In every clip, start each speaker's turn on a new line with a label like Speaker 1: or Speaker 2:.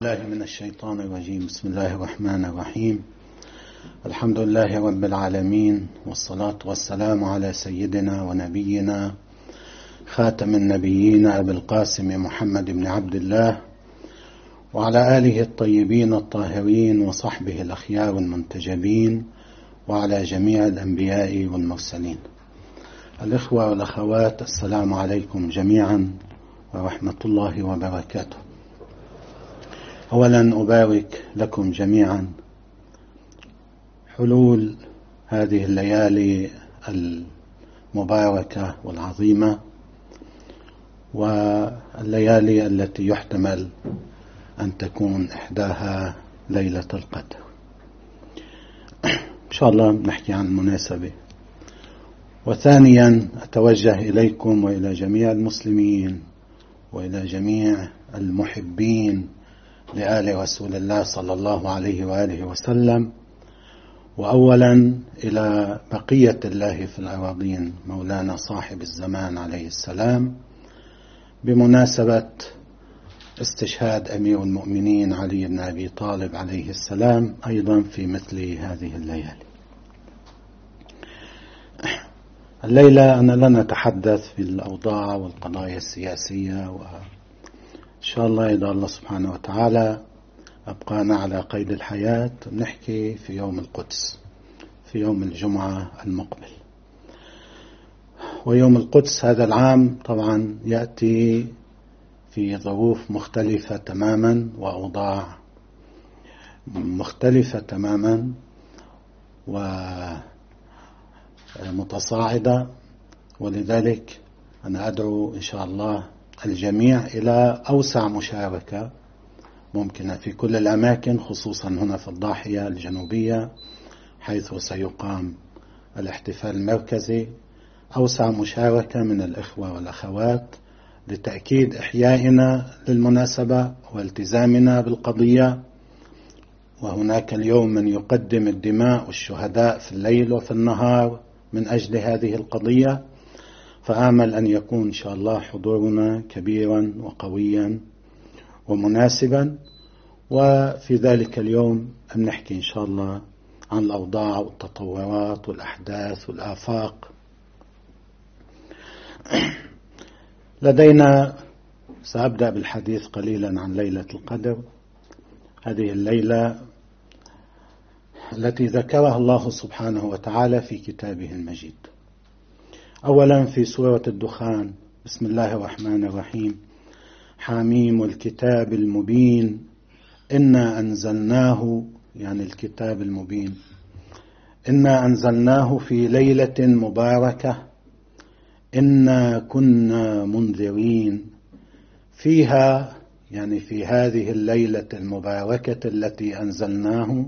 Speaker 1: الله من الشيطان الرجيم. بسم الله الرحمن الرحيم. الحمد لله رب العالمين، والصلاة والسلام على سيدنا ونبينا خاتم النبيين أبي القاسم محمد بن عبد الله، وعلى آله الطيبين الطاهرين وصحبه الأخيار المنتجبين، وعلى جميع الأنبياء والمرسلين. الإخوة والأخوات، السلام عليكم جميعا ورحمة الله وبركاته. أولا أبارك لكم جميعا حلول هذه الليالي المباركة والعظيمة، والليالي التي يحتمل أن تكون إحداها ليلة القدر. إن شاء الله نحكي عن المناسبة. وثانيا أتوجه إليكم وإلى جميع المسلمين وإلى جميع المحبين لآل رسول الله صلى الله عليه وآله وسلم، وأولا إلى بقية الله في الأراضين مولانا صاحب الزمان عليه السلام، بمناسبة استشهاد أمير المؤمنين علي بن أبي طالب عليه السلام أيضا في مثل هذه الليالي. الليلة أنا لن أتحدث في الأوضاع والقضايا السياسية، إن شاء الله إذا الله سبحانه وتعالى أبقانا على قيد الحياة نحكي في يوم القدس، في يوم الجمعة المقبل. ويوم القدس هذا العام طبعا يأتي في ظروف مختلفة تماما وأوضاع مختلفة تماما ومتصاعدة، ولذلك أنا أدعو إن شاء الله الجميع إلى أوسع مشاركة ممكنة في كل الأماكن، خصوصا هنا في الضاحية الجنوبية حيث سيقام الاحتفال المركزي. أوسع مشاركة من الإخوة والأخوات لتأكيد إحيائنا للمناسبة والتزامنا بالقضية. وهناك اليوم من يقدم الدماء والشهداء في الليل وفي النهار من أجل هذه القضية، فآمل أن يكون إن شاء الله حضورنا كبيرا وقويا ومناسبا. وفي ذلك اليوم أن نحكي إن شاء الله عن الأوضاع والتطورات والأحداث والآفاق. لدينا سأبدأ بالحديث قليلا عن ليلة القدر، هذه الليلة التي ذكرها الله سبحانه وتعالى في كتابه المجيد. أولا في سورة الدخان، بسم الله الرحمن الرحيم: حاميم والكتاب المبين إنا أنزلناه، يعني الكتاب المبين، إنا أنزلناه في ليلة مباركة إنا كنا منذرين فيها، يعني في هذه الليلة المباركة التي أنزلناه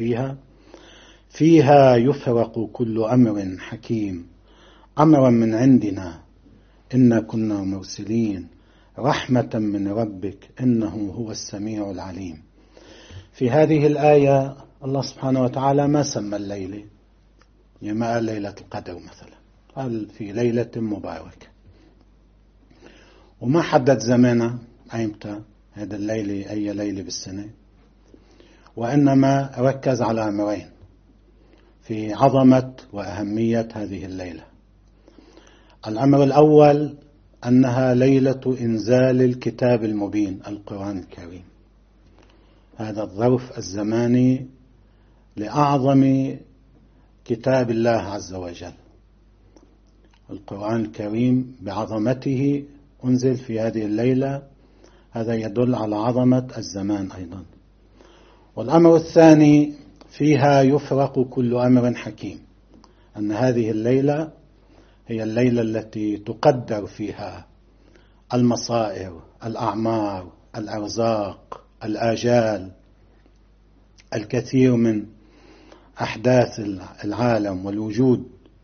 Speaker 1: فيها يفرق كل أمر حكيم أمرا من عندنا إنا كنا مرسلين رحمة من ربك إنه هو السميع العليم. في هذه الآية الله سبحانه وتعالى ما سمى الليلة، يعني ما قال ليلة القدر مثلا، قال في ليلة مباركة، وما حدد زمانها أيمتى هذا الليلة، أي ليلة بالسنة، وإنما ركز على أمرين في عظمة وأهمية هذه الليلة. الأمر الأول أنها ليلة إنزال الكتاب المبين، القرآن الكريم، هذا الظرف الزماني لأعظم كتاب الله عز وجل. القرآن الكريم بعظمته أنزل في هذه الليلة، هذا يدل على عظمة الزمان أيضا. والأمر الثاني فيها يفرق كل أمر حكيم، أن هذه الليلة هي الليلة التي تقدر فيها المصائر، الأعمار، الأرزاق، الآجال، الكثير من أحداث العالم والوجود.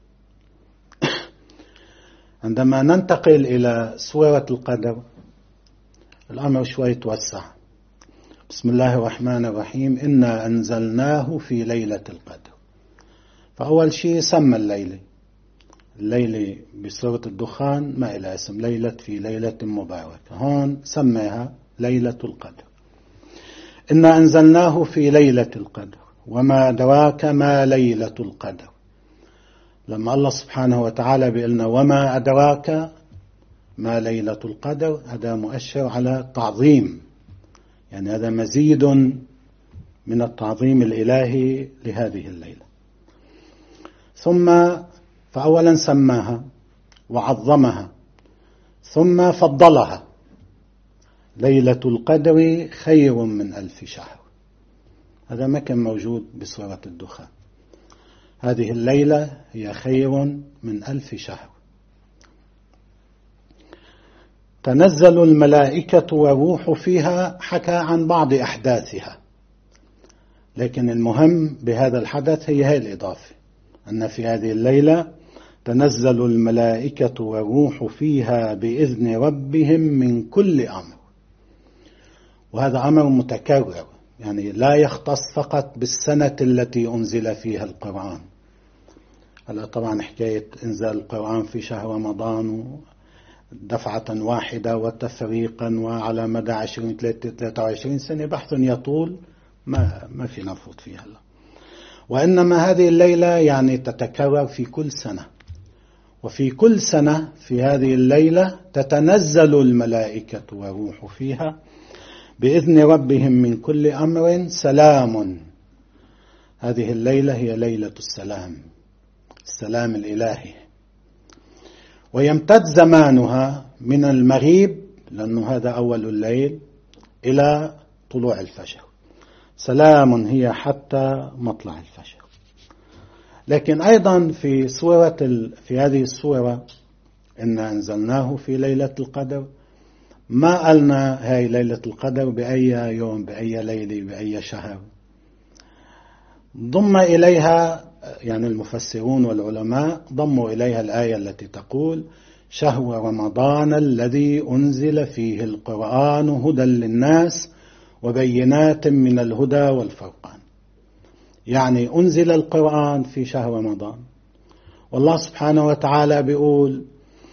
Speaker 1: عندما ننتقل إلى سورة القدر الأمر شوي توسع. بسم الله الرحمن الرحيم: إنا أنزلناه في ليلة القدر. فأول شيء سمى الليلة بسورة الدخان ما إلى اسم، ليلة في ليلة مباركة، هون سميها ليلة القدر. إنا أنزلناه في ليلة القدر وما أدراك ما ليلة القدر. لما الله سبحانه وتعالى بيقولنا وما أدراك ما ليلة القدر، هذا مؤشر على التعظيم، يعني هذا مزيد من التعظيم الإلهي لهذه الليلة. ثم فأولا سماها وعظمها ثم فضلها. ليلة القدر خير من 1000 شهر، هذا ما كان موجود بسورة الدخان. هذه الليلة هي خير من 1000 شهر. تنزل الملائكة والروح فيها، حكى عن بعض أحداثها، لكن المهم بهذا الحدث هي هذه الإضافة، أن في هذه الليلة تنزل الملائكة والروح فيها بإذن ربهم من كل أمر. وهذا أمر متكرر، يعني لا يختص فقط بالسنة التي أنزل فيها القرآن. هلا طبعا حكاية إنزال القرآن في شهر رمضان دفعة واحدة وتفريقا وعلى مدى 23 سنة بحث يطول، ما في نفوت فيها هلا. وإنما هذه الليلة يعني تتكرر في كل سنة، وفي كل سنة في هذه الليلة تتنزل الملائكة والروح فيها بإذن ربهم من كل أمر سلام. هذه الليلة هي ليلة السلام، السلام الإلهي. ويمتد زمانها من المغيب، لأنه هذا أول الليل، إلى طلوع الفجر. سلام هي حتى مطلع الفجر. لكن أيضا في هذه السورة إنا أنزلناه في ليلة القدر، ما قلنا هاي ليلة القدر بأي يوم، بأي ليلة، بأي شهر. ضم إليها يعني المفسرون والعلماء ضموا إليها الآية التي تقول شهر رمضان الذي أنزل فيه القرآن هدى للناس وبينات من الهدى والفرقان. يعني أنزل القرآن في شهر رمضان، والله سبحانه وتعالى بيقول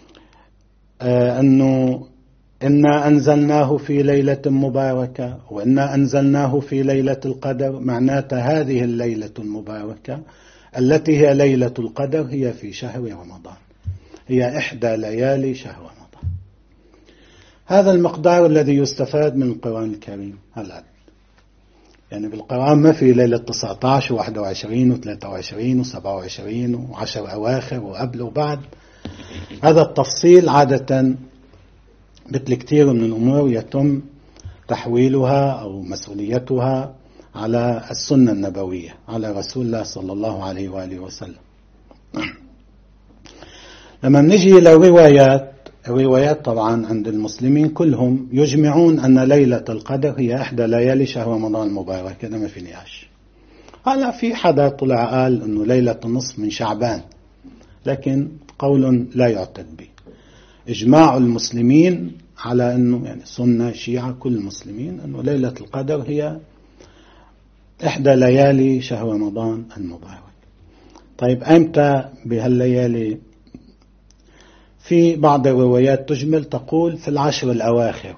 Speaker 1: أنه إنا أنزلناه في ليلة مباركة وإنا أنزلناه في ليلة القدر. معناتها هذه الليلة المباركة التي هي ليلة القدر هي في شهر رمضان، هي إحدى ليالي شهر رمضان. هذا المقدار الذي يستفاد من القرآن الكريم. هلأ يعني بالقرآن ما في ليلة 19 و21 و23 و27 و10 أواخر وقبل وبعد. هذا التفصيل عادة مثل كثير من الأمور يتم تحويلها أو مسؤوليتها على السنة النبوية، على رسول الله صلى الله عليه وآله وسلم. لما نجي الروايات طبعا عند المسلمين كلهم يجمعون أن ليلة القدر هي إحدى ليالي شهر رمضان المبارك، هذا ما في نقاش. هلا في حدا طلع قال أنه ليلة النصف من شعبان، لكن قول لا يعتد به. إجماع المسلمين على أنه يعني سنة شيعة كل المسلمين أنه ليلة القدر هي إحدى ليالي شهر رمضان المبارك. طيب أمتى بهالليالي؟ في بعض الروايات تجمل تقول في 10 الأواخر،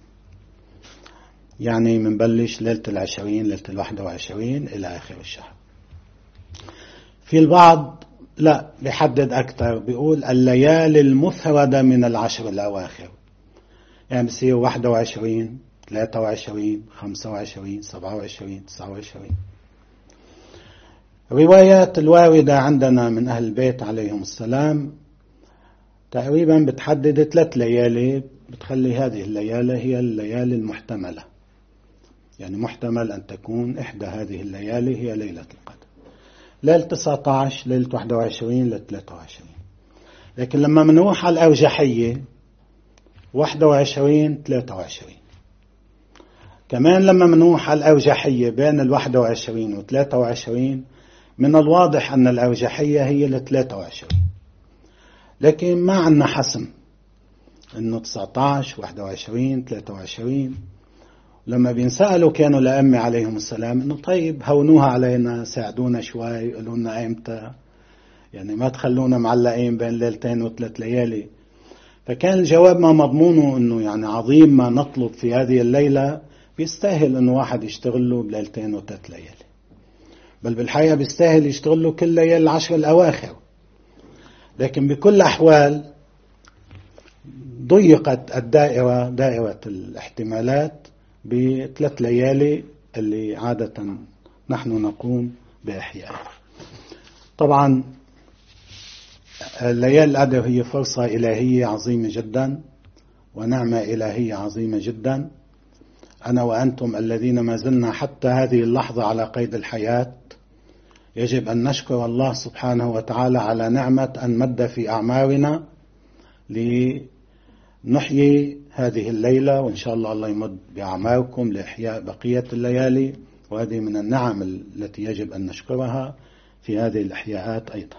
Speaker 1: يعني منبلش ليلة 20 ليلة 21 إلى آخر الشهر. في البعض لا بيحدد أكثر، بيقول الليالي المفردة من 10 الأواخر، يعني بصير 21 23 25 27 29. الروايات الواردة عندنا من أهل البيت عليهم السلام تقريبا بتحدد 3 ليالي، بتخلي هذه الليالي هي الليالي المحتملة، يعني محتمل أن تكون إحدى هذه الليالي هي ليلة القدر. ليلة 19 ليلة 21 ليلة 23. لكن لما منروح على الأرجحية 21 23. كمان لما منروح على الأرجحية بين 21 و 23 من الواضح أن الأرجحية هي ل 23، لكن ما عندنا حسم أنه 19 21 23. لما بينسألوا كانوا الأئمة عليهم السلام أنه طيب هونوها علينا، ساعدونا شوي، قالوا لنا إمتى، يعني ما تخلونا معلقين بين ليلتين وثلاث ليالي. فكان الجواب ما مضمونه أنه يعني عظيم ما نطلب في هذه الليلة بيستاهل انه واحد يشتغل له بليلتين وثلاث ليالي، بل بالحقيقة بيستاهل يشتغل له كل ليالي العشر الأواخر. لكن بكل الأحوال ضيقت الدائرة، دائرة الاحتمالات، بثلاث ليالي اللي عادة نحن نقوم بإحيائها. طبعا ليالي القدر هي فرصة إلهية عظيمة جدا ونعمة إلهية عظيمة جدا. أنا وأنتم الذين ما زلنا حتى هذه اللحظة على قيد الحياة يجب أن نشكر الله سبحانه وتعالى على نعمة أن مد في أعمارنا لنحيي هذه الليلة، وإن شاء الله الله يمد بأعماركم لإحياء بقية الليالي، وهذه من النعم التي يجب أن نشكرها في هذه الإحياءات أيضا.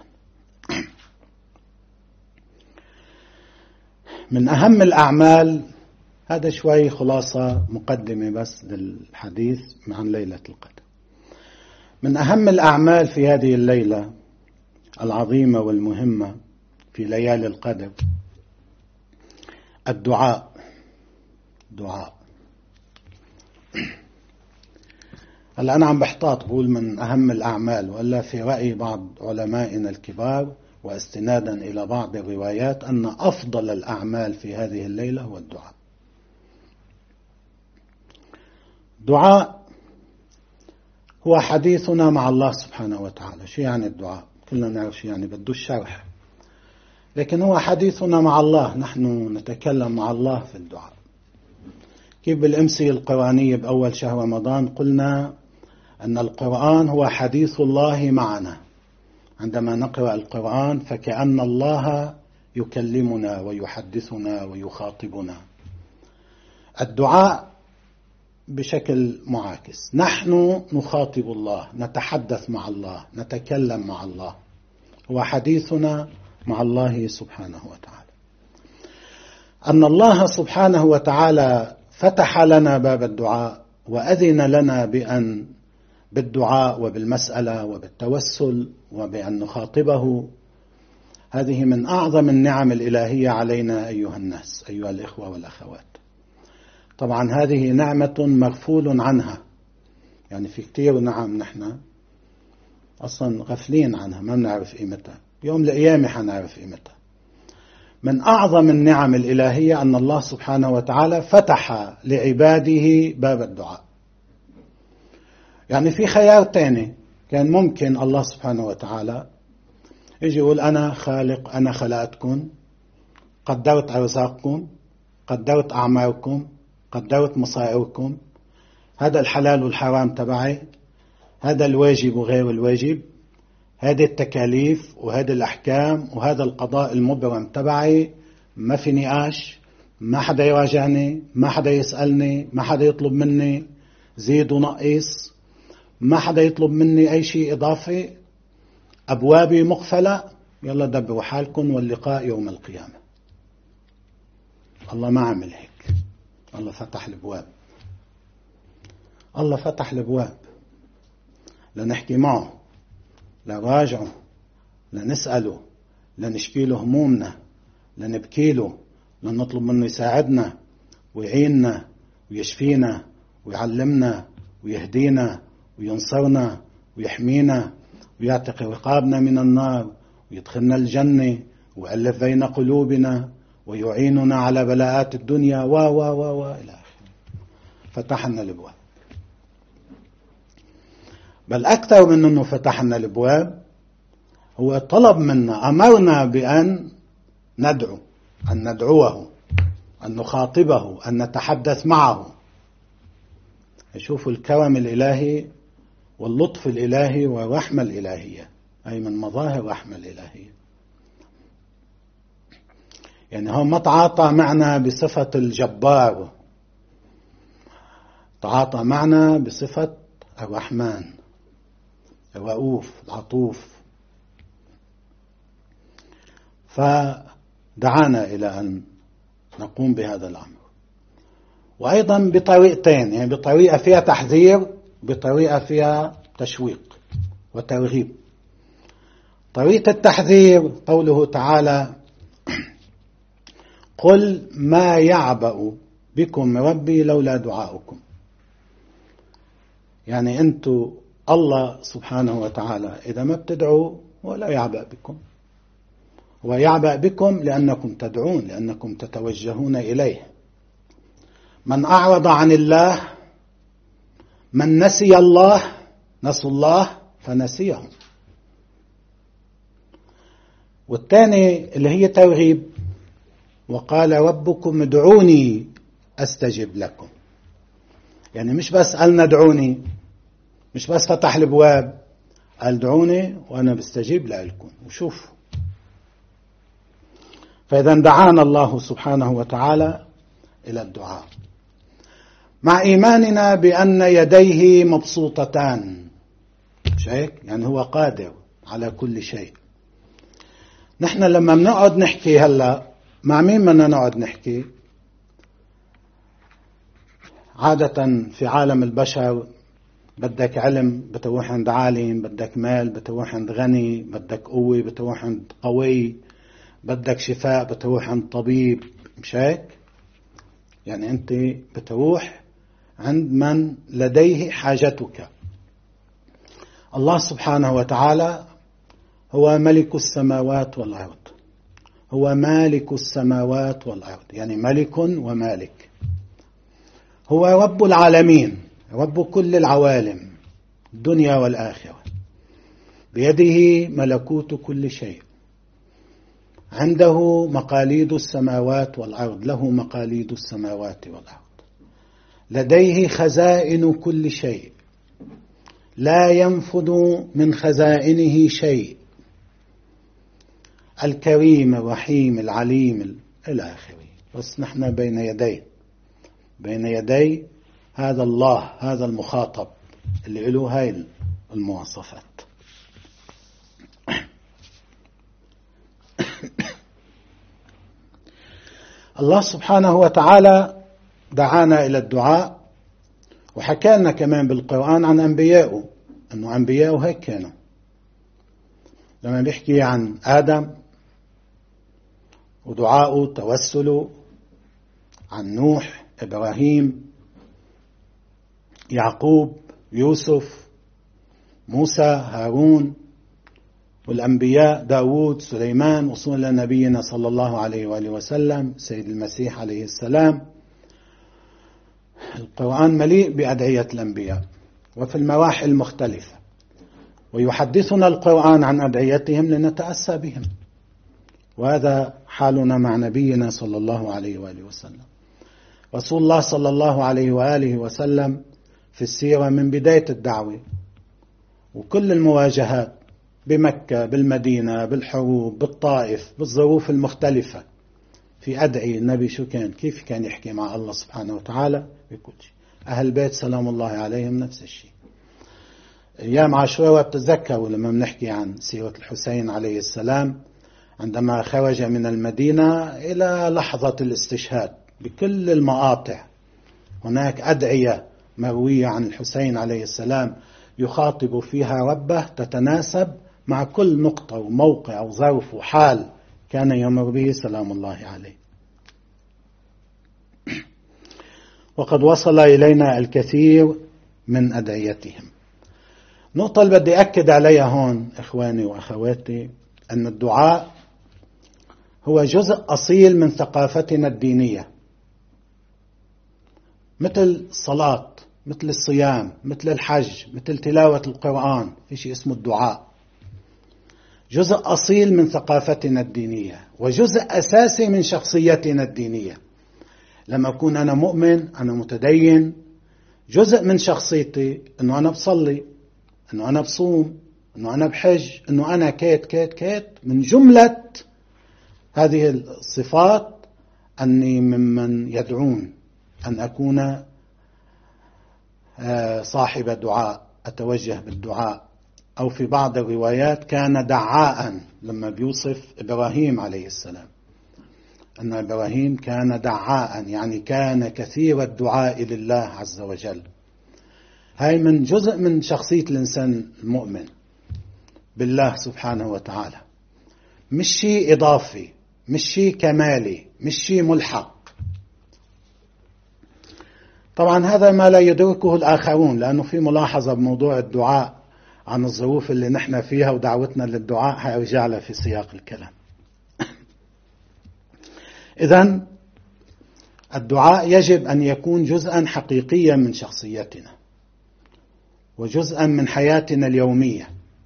Speaker 1: من أهم الأعمال، هذا شوي خلاصة مقدمة بس للحديث عن ليلة القدر. من أهم الأعمال في هذه الليلة العظيمة والمهمة في ليالي القدر الدعاء. هلا أنا عم بحتاط بقول من أهم الأعمال، وإلا في رأي بعض علمائنا الكبار واستنادا إلى بعض الروايات أن أفضل الأعمال في هذه الليلة هو الدعاء. دعاء هو حديثنا مع الله سبحانه وتعالى. شو يعني الدعاء؟ كلنا نعرف شو يعني، بده الشرح، لكن هو حديثنا مع الله. نحن نتكلم مع الله في الدعاء. كيف بالأمسية القرآنية بأول شهر رمضان قلنا أن القرآن هو حديث الله معنا. عندما نقرأ القرآن فكأن الله يكلمنا ويحدثنا ويخاطبنا. الدعاء بشكل معاكس، نحن نخاطب الله، نتحدث مع الله، نتكلم مع الله. هو حديثنا مع الله سبحانه وتعالى. أن الله سبحانه وتعالى فتح لنا باب الدعاء وأذن لنا بالدعاء وبالمسألة وبالتوسل وبأن نخاطبه، هذه من أعظم النعم الإلهية علينا أيها الناس، أيها الإخوة والأخوات. طبعا هذه نعمة مغفول عنها، يعني في كتير نعم نحن أصلا غفلين عنها، ما بنعرف قيمتها. يوم القيامة حنعرف قيمتها. من أعظم النعم الإلهية أن الله سبحانه وتعالى فتح لعباده باب الدعاء. يعني في خيار تاني، كان ممكن الله سبحانه وتعالى يجي يقول أنا خالق، أنا خلقتكم، قدرت أرزاقكم، قدرت أعماركم، قدرت مصائركم، هذا الحلال والحرام تبعي، هذا الواجب وغير الواجب، هذه التكاليف وهذه الأحكام وهذا القضاء المبرم تبعي، ما في نقاش، ما حدا يواجهني، ما حدا يسألني، ما حدا يطلب مني زيد ونقص، ما حدا يطلب مني أي شيء إضافي، أبوابي مقفلة، يلا دبروا حالكم واللقاء يوم القيامة. الله ما عمل هيك. الله فتح الأبواب. الله فتح الأبواب لنحكي معه، لنراجعه، لنسأله، لنشكي له همومنا، لنبكي له، لنطلب منه يساعدنا ويعيننا ويشفينا ويعلمنا ويهدينا وينصرنا ويحمينا ويعتق رقابنا من النار ويدخلنا الجنة ويؤلف بين قلوبنا ويعيننا على بلاءات الدنيا إلى آخره. فتحنا الأبواب. بل أكثر من أنه فتحنا الأبواب، هو طلب منا، أمرنا بأن ندعو، أن ندعوه، أن نخاطبه، أن نتحدث معه. يشوفوا الكرم الإلهي واللطف الإلهي والرحمة الإلهية، أي من مظاهر الرحمة الإلهية. يعني هو ما تعاطى معنا بصفة الجبار، تعاطى معنا بصفة الرحمن الرؤوف العطوف. فدعانا إلى أن نقوم بهذا الأمر، وأيضا بطريقتين، يعني بطريقة فيها تحذير، بطريقة فيها تشويق وترغيب. طريقة التحذير قوله تعالى: قل ما يعبأ بكم ربي لولا دعاؤكم. يعني أنتم الله سبحانه وتعالى إذا ما بتدعوا ولا يعبأ بكم، ويعبأ بكم لأنكم تدعون، لأنكم تتوجهون إليه. من أعرض عن الله، من نسي الله، نسوا الله فنسيهم. والثاني اللي هي ترغيب، وقال ربكم ادعوني أستجب لكم. يعني مش بس قالنا ادعوني، مش بس فتح الابواب، قال ادعوني وانا بستجيب لكم. وشوفوا، فاذا دعانا الله سبحانه وتعالى الى الدعاء مع ايماننا بان يديه مبسوطتان، مش هيك؟ يعني هو قادر على كل شيء. نحن لما بنقعد نحكي هلا مع مين بدنا نقعد نحكي؟ عادة في عالم البشر بدك علم بتروح عند عالم، بدك مال بتروح عند غني، بدك قوة بتروح عند قوي، بدك شفاء بتروح عند طبيب، مش هيك؟ يعني أنت بتروح عند من لديه حاجتك. الله سبحانه وتعالى هو ملك السماوات والأرض، هو مالك السماوات والأرض، يعني ملك ومالك. هو رب العالمين، رب كل العوالم، الدنيا والآخرة، بيده ملكوت كل شيء، عنده مقاليد السماوات والأرض، له مقاليد السماوات والأرض، لديه خزائن كل شيء، لا ينفذ من خزائنه شيء، الكريم الرحيم العليم إلى آخره. بس نحن بين يدي هذا الله، هذا المخاطب اللي له هاي المواصفات. الله سبحانه وتعالى دعانا إلى الدعاء، وحكى لنا كمان بالقرآن عن أنبيائه، أنه أنبيائه هيك كانوا. لما بيحكي عن آدم ودعاءه توسله، عن نوح، إبراهيم، يعقوب، يوسف، موسى، هارون، والأنبياء داود، سليمان، وصولا نبينا صلى الله عليه وآله وسلم سيد المسيح عليه السلام. القرآن مليء بأدعية الأنبياء وفي المراحل المختلفة، ويحدثنا القرآن عن أدعيتهم لنتأسى بهم، وهذا حالنا مع نبينا صلى الله عليه وآله وسلم. رسول الله صلى الله عليه وآله وسلم في السيرة من بداية الدعوة وكل المواجهات بمكة، بالمدينة، بالحروب، بالطائف، بالظروف المختلفة، في أدعية النبي شو كيف كان يحكي مع الله سبحانه وتعالى بكل شيء. أهل البيت سلام الله عليهم نفس الشيء. أيام عاشوراء بتتذكروا لما بنحكي عن سيرة الحسين عليه السلام عندما خرج من المدينة إلى لحظة الاستشهاد، بكل المقاطع هناك أدعية مروية عن الحسين عليه السلام يخاطب فيها ربه تتناسب مع كل نقطة وموقع وظرف وحال كان يمر به سلام الله عليه. وقد وصل إلينا الكثير من أدعيتهم. نقطة اللي بدي أكد عليها هون إخواني وأخواتي، أن الدعاء هو جزء أصيل من ثقافتنا الدينية، مثل الصلاة، مثل الصيام، مثل الحج، مثل تلاوة القرآن، في شيء اسمه الدعاء. جزء أصيل من ثقافتنا الدينية وجزء أساسي من شخصيتنا الدينية. لما أكون أنا مؤمن، أنا متدين، جزء من شخصيتي أنه أنا بصلي، أنه أنا بصوم، أنه أنا بحج، أنه أنا كيت. من جملة هذه الصفات أني ممن يدعون، أن أكون صاحب دعاء، أتوجه بالدعاء. أو في بعض الروايات كان دعاء، لما بيوصف إبراهيم عليه السلام أن إبراهيم كان دعاء، يعني كان كثير الدعاء لله عز وجل. هاي من جزء من شخصية الإنسان المؤمن بالله سبحانه وتعالى، مش شيء إضافي، مش شيء كمالي، مش شيء ملحق. طبعا هذا ما لا يدركه الآخرون، لأنه في ملاحظة بموضوع الدعاء عن الظروف اللي نحن فيها ودعوتنا للدعاء هيرجع لها في سياق الكلام. إذن الدعاء يجب أن يكون جزءا حقيقيا من شخصيتنا وجزءا من حياتنا اليومية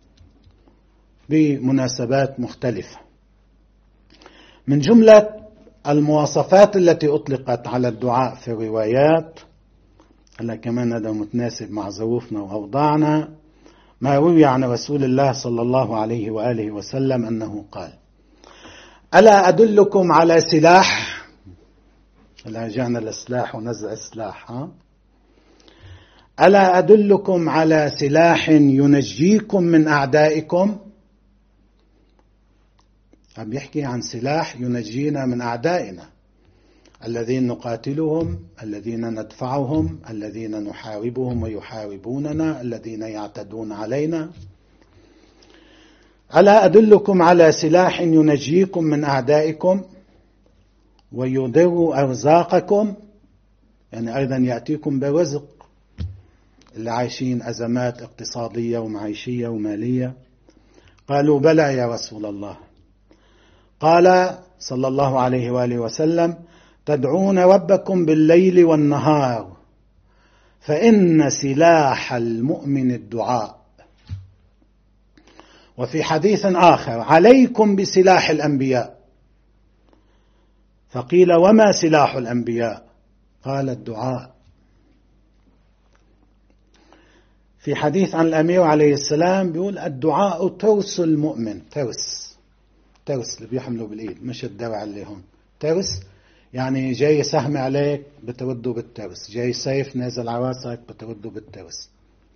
Speaker 1: بمناسبات مختلفة. من جملة المواصفات التي أطلقت على الدعاء في الروايات، هلا كمان هذا متناسب مع ظروفنا وأوضاعنا، ما روي عن رسول الله صلى الله عليه وآله وسلم أنه قال: ألا أدلكم على سلاح؟ هلا جاءنا السلاح ونزع السلاح. ألا أدلكم على سلاح ينجيكم من أعدائكم؟ عم يحكي عن سلاح ينجينا من أعدائنا الذين نقاتلهم، الذين ندفعهم، الذين نحاربهم ويحاربوننا، الذين يعتدون علينا. ألا أدلكم على سلاح ينجيكم من أعدائكم ويدر أرزاقكم؟ يعني أيضا يأتيكم برزق اللي عايشين أزمات اقتصادية ومعيشية ومالية. قالوا: بلى يا رسول الله. قال صلى الله عليه وآله وسلم: تدعون ربكم بالليل والنهار فإن سلاح المؤمن الدعاء. وفي حديث آخر: عليكم بسلاح الأنبياء. فقيل: وما سلاح الأنبياء؟ قال: الدعاء. في حديث عن الأمير عليه السلام بيقول: الدعاء ترس المؤمن. ترس اللي بيحملوا بالإيد، مش الدرع اللي هون. ترس يعني جاي سهم عليك بترده بالترس، جاي سيف نازل على راسك بترده بالترس.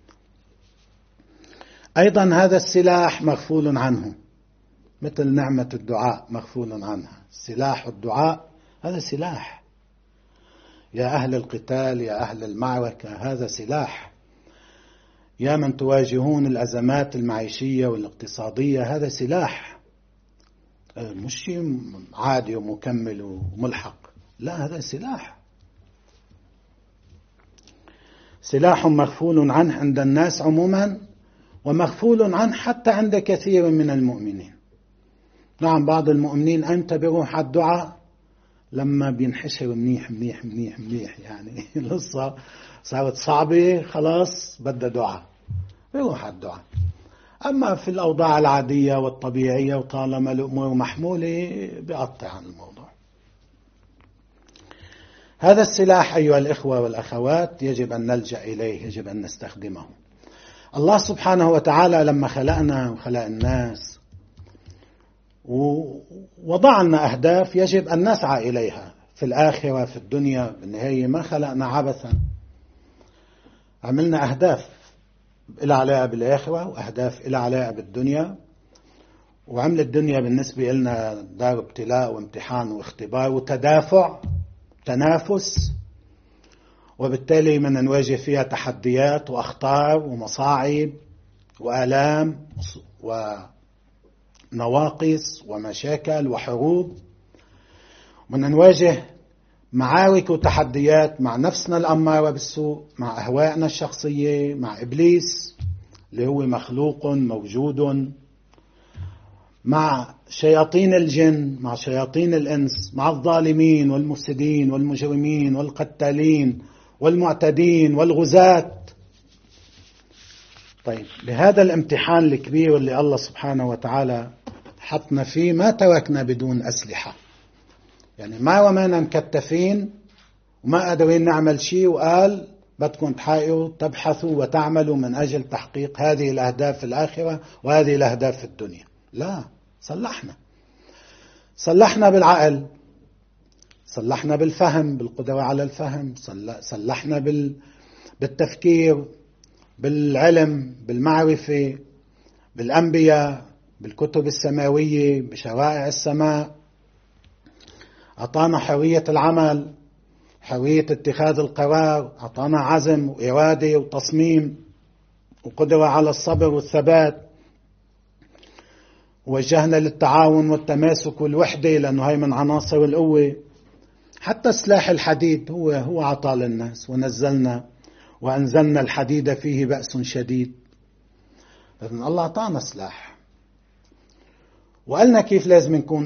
Speaker 1: أيضا هذا السلاح مغفول عنه، مثل نعمة الدعاء مغفول عنها. سلاح الدعاء هذا سلاح، يا أهل القتال، يا أهل المعركة، هذا سلاح. يا من تواجهون الأزمات المعيشية والاقتصادية، هذا سلاح، مش شيء عادي ومكمل وملحق، لا، هذا سلاح. سلاح مغفول عنه عند الناس عموما، ومغفول عنه حتى عند كثير من المؤمنين. نعم، بعض المؤمنين أنت بيروح على الدعاء لما بينحشر منيح منيح منيح منيح، يعني لسه صارت صعبة خلاص بدها دعاء، بيروح على الدعاء. أما في الأوضاع العادية والطبيعية وطالما الأمور محمولة بيقطع عن الموضوع. هذا السلاح أيها الإخوة والأخوات يجب أن نلجأ إليه، يجب أن نستخدمه. الله سبحانه وتعالى لما خلقنا وخلق الناس ووضع لنا أهداف يجب أن نسعى إليها في الآخرة في الدنيا. بالنهاية ما خلقنا عبثا، عملنا أهداف إلى علاقة بالآخرة وأهداف إلى علاقة بالدنيا. وعمل الدنيا بالنسبة لنا دار ابتلاء وامتحان واختبار وتدافع، تنافس، وبالتالي من نواجه فيها تحديات وأخطار ومصاعب وآلام ونواقص ومشاكل وحروب، من نواجه معارك وتحديات مع نفسنا الأمارة بالسوء، مع أهوائنا الشخصية، مع إبليس اللي هو مخلوق موجود، مع شياطين الجن، مع شياطين الإنس، مع الظالمين والمفسدين والمجرمين والقتالين والمعتدين والغزاة. طيب، بهذا الامتحان الكبير اللي الله سبحانه وتعالى حطنا فيه ما تركنا بدون أسلحة، يعني ما رمينا مكتفين وما قادرين نعمل شيء وقال بدكم تحققوا تبحثوا وتعملوا من أجل تحقيق هذه الأهداف في الآخرة وهذه الأهداف في الدنيا. لا، صلحنا بالعقل، صلحنا بالفهم، بالقدرة على الفهم، صلحنا بالتفكير، بالعلم، بالمعرفة، بالأنبياء، بالكتب السماوية، بشرائع السماء. أعطانا حرية العمل، حرية اتخاذ القرار، أعطانا عزم وإرادة وتصميم وقدرة على الصبر والثبات. وجهنا للتعاون والتماسك والوحدة لأنه هي من عناصر القوة. حتى سلاح الحديد هو عطى للناس، وأنزلنا الحديد فيه بأس شديد. لأن الله أعطانا سلاح وقالنا كيف لازم نكون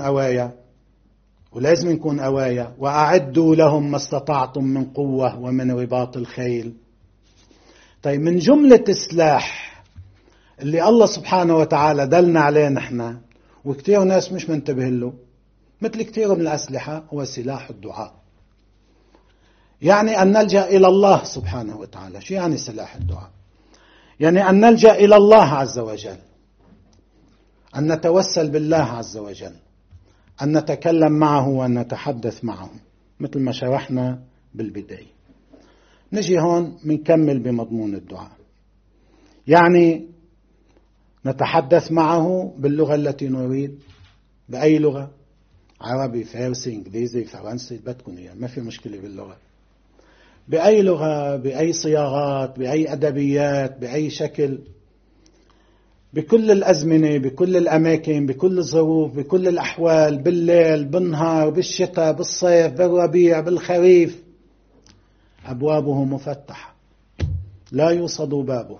Speaker 1: أوايا وأعدوا لهم ما استطعتم من قوة ومن رباط الخيل. طيب من جملة السلاح اللي الله سبحانه وتعالى دلنا عليه نحن وكتير ناس مش منتبه له مثل كتير من الأسلحة هو سلاح الدعاء. يعني أن نلجأ إلى الله سبحانه وتعالى. شو يعني سلاح الدعاء؟ يعني أن نلجأ إلى الله عز وجل، أن نتوسل بالله عز وجل، أن نتكلم معه وأن نتحدث معه مثل ما شرحنا بالبداية. نجي هون منكمل بمضمون الدعاء. يعني نتحدث معه باللغة التي نريد. بأي لغة؟ عربي، فارسي، إنجليزي، فرنسي، بدكم إياه، ما في مشكلة باللغة. بأي لغة، بأي صياغات، بأي أدبيات، بأي شكل، بكل الأزمنة، بكل الأماكن، بكل الظروف، بكل الأحوال، بالليل، بالنهار، بالشتاء، بالصيف، بالربيع، بالخريف. أبوابه مفتحة لا يوصد بابه.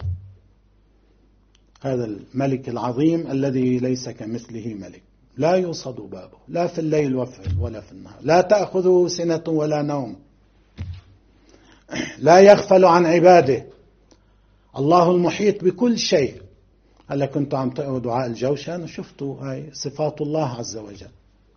Speaker 1: هذا الملك العظيم الذي ليس كمثله ملك، لا يوصد بابه لا في الليل ولا في النهار. لا تأخذه سنة ولا نوم، لا يغفل عن عباده. الله المحيط بكل شيء. هلا كنتوا عم تقروا دعاء الجوشن وشفتوا هاي صفات الله عز وجل.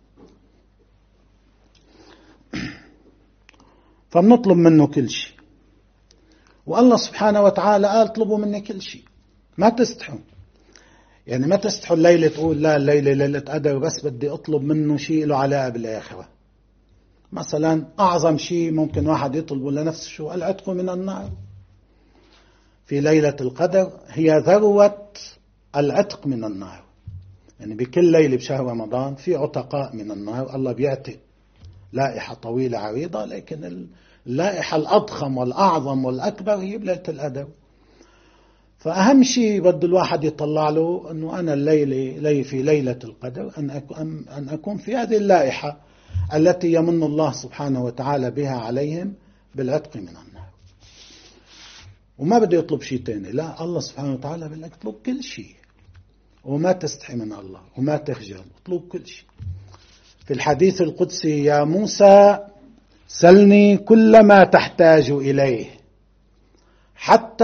Speaker 1: فبنطلب منه كل شيء، والله سبحانه وتعالى قال اطلبوا مني كل شيء، ما تستحوا. يعني ما تستحوا الليلة تقول لا الليلة ليلة قدر بس بدي اطلب منه شيء له علاقة بالآخرة. مثلا أعظم شيء ممكن واحد يطلبه لنفسه شو؟ العتق من النار. في ليلة القدر هي ذروة العتق من النار. يعني بكل ليلة بشهر رمضان في عتقاء من النار، الله بيعتق لائحة طويلة عريضة، لكن اللائحة الأضخم والأعظم والأكبر هي بليلة القدر. فأهم شيء بده الواحد يطلع له أنه أنا الليلة في ليلة القدر أن أكون في هذه اللائحة التي يمن الله سبحانه وتعالى بها عليهم بالعتق من النار. وما بده يطلب شيء تاني، لا، الله سبحانه وتعالى بيقول لك اطلب كل شيء وما تستحي من الله وما تخجل، اطلب كل شيء. في الحديث القدسي: يا موسى سلني كل ما تحتاج إليه حتى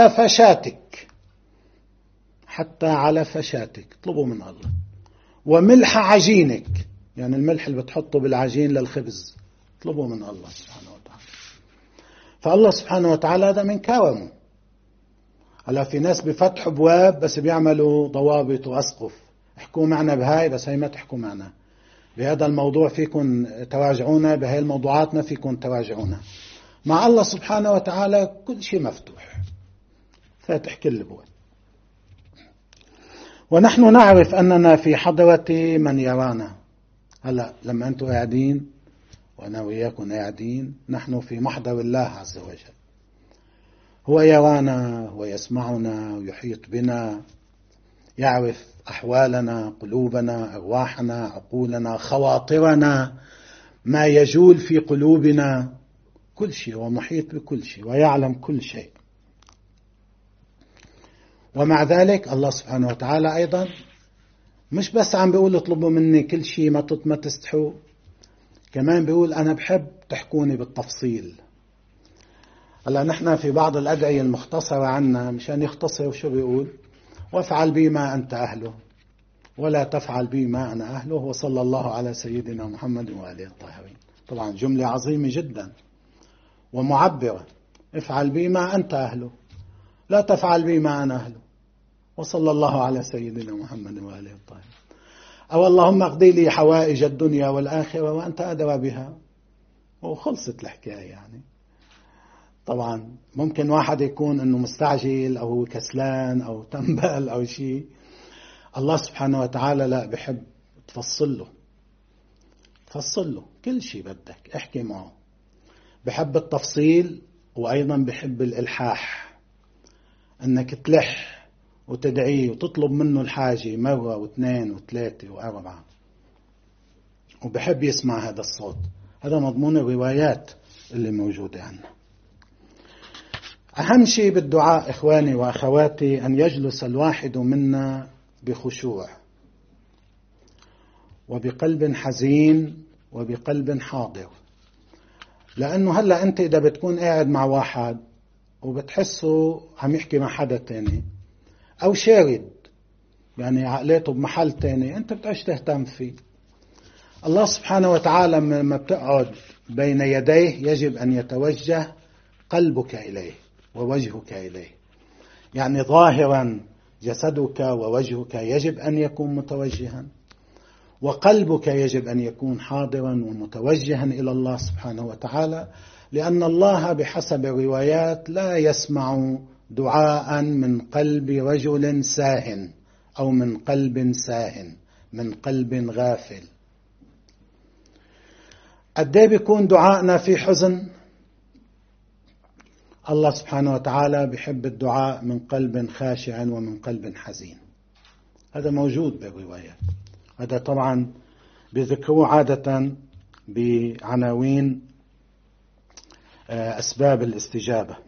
Speaker 1: على فشاتك، اطلبوا من الله. وملح عجينك، يعني الملح اللي بتحطه بالعجين للخبز، اطلبوا من الله سبحانه وتعالى. فالله سبحانه وتعالى هذا من كرمه. هلا في ناس بفتحوا ابواب بس بيعملوا ضوابط واسقف، احكوا معنا بهاي بس هي ما تحكوا معنا بهذا الموضوع، فيكم تراجعونا بهاي الموضوعات، ما فيكم تراجعونا. مع الله سبحانه وتعالى كل شيء مفتوح، فاتح كل ابواب. ونحن نعرف أننا في حضرة من يرانا. هلا لما أنتم قاعدين وأنا وياكم قاعدين، نحن في محضر الله عز وجل. هو يرانا ويسمعنا ويحيط بنا، يعرف أحوالنا، قلوبنا، أرواحنا، عقولنا، خواطرنا، ما يجول في قلوبنا، كل شيء. هو محيط بكل شيء ويعلم كل شيء. ومع ذلك الله سبحانه وتعالى أيضا مش بس عم بيقول اطلبوا مني كل شيء ما تستحوا، كمان بيقول أنا بحب تحكوني بالتفصيل. هلا نحن في بعض الأدعية المختصرة عنا مشان يختصر شو بيقول: وافعل بي ما أنت أهله ولا تفعل بي ما أنا أهله، وصلى الله على سيدنا محمد وآله الطاهرين. طبعا جملة عظيمة جدا ومعبرة. افعل بي ما أنت أهله لا تفعل بي ما أنا أهله، وصلى الله على سيدنا محمد وآله الطاهرين. أو اللهم اقضي لي حوائج الدنيا والآخرة وأنت أدرى بها، وخلصت الحكاية. يعني طبعا ممكن واحد يكون أنه مستعجل أو كسلان أو تنبل أو شيء. الله سبحانه وتعالى لا، بحب تفصل له كل شيء بدك، احكي معه. بحب التفصيل، وأيضا بحب الإلحاح، أنك تلح وتدعيه وتطلب منه الحاجة مرة واثنين وثلاثة وأربعة. وبحب يسمع هذا الصوت هذا مضمون الروايات اللي موجودة عندنا. أهم شيء بالدعاء إخواني وأخواتي أن يجلس الواحد منا بخشوع وبقلب حزين وبقلب حاضر. لأنه هلأ أنت إذا بتكون قاعد مع واحد وبتحسه عم يحكي مع حدا تاني أو شارد يعني عقليته بمحل تاني، أنت بتعيش تهتم فيه. الله سبحانه وتعالى لما بتقعد بين يديه يجب أن يتوجه قلبك إليه ووجهك إليه، يعني ظاهرا جسدك ووجهك يجب أن يكون متوجها، وقلبك يجب أن يكون حاضرا ومتوجها إلى الله سبحانه وتعالى، لأن الله بحسب الروايات لا يسمع دعاء من قلب رجل ساهن أو من قلب ساهن، من قلب غافل. قد ايه بيكون دعائنا في حزن؟ الله سبحانه وتعالى بيحب الدعاء من قلب خاشع ومن قلب حزين. هذا موجود بالروايات. هذا طبعا بذكروه عادة بعناوين أسباب الاستجابة.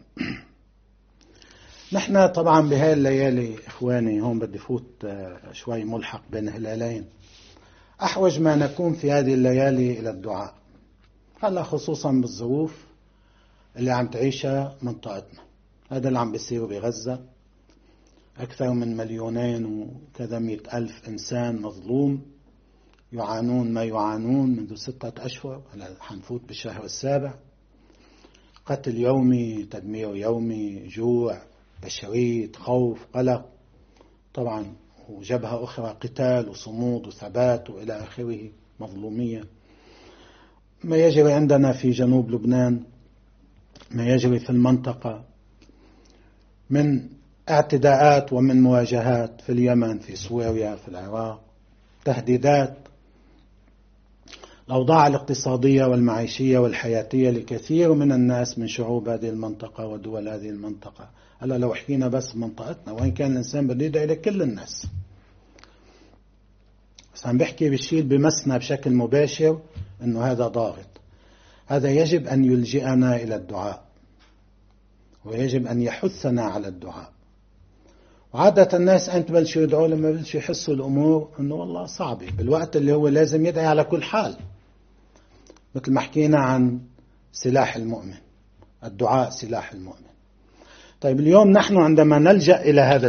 Speaker 1: نحن طبعا بهاي الليالي إخواني، هون بدي فوت شوي ملحق بين هلالين، أحوج ما نكون في هذه الليالي إلى الدعاء، هلا خصوصا بالظروف اللي عم تعيشها منطقتنا. هذا اللي عم بيصير بغزة، أكثر من 2,000,000 وكذا 100,000 إنسان مظلوم يعانون ما يعانون منذ 6 أشهر، هلا حنفوت بالشهر السابع. قتل يومي، تدمير يومي، جوع، بشرية، خوف، قلق، طبعا وجبهة أخرى قتال وصمود وثبات وإلى آخره، مظلومية. ما يجري عندنا في جنوب لبنان، ما يجري في المنطقة من اعتداءات ومن مواجهات في اليمن، في سوريا، في العراق، تهديدات، الأوضاع الاقتصادية والمعيشية والحياتية لكثير من الناس من شعوب هذه المنطقة ودول هذه المنطقة. هلا لو حكينا بس منطقتنا، وإن كان الإنسان بده يدعي لكل الناس، بس عم بحكي بالشيء بمسنا بشكل مباشر إنه هذا ضاغط. هذا يجب أن يلجئنا إلى الدعاء، ويجب أن يحثنا على الدعاء. وعادة الناس أنت بلشوا يدعوا لما بلشوا يحسوا الأمور إنه والله صعبة، بالوقت اللي هو لازم يدعي على كل حال. مثل ما حكينا عن سلاح المؤمن، الدعاء سلاح المؤمن. طيب اليوم نحن عندما نلجأ إلى هذا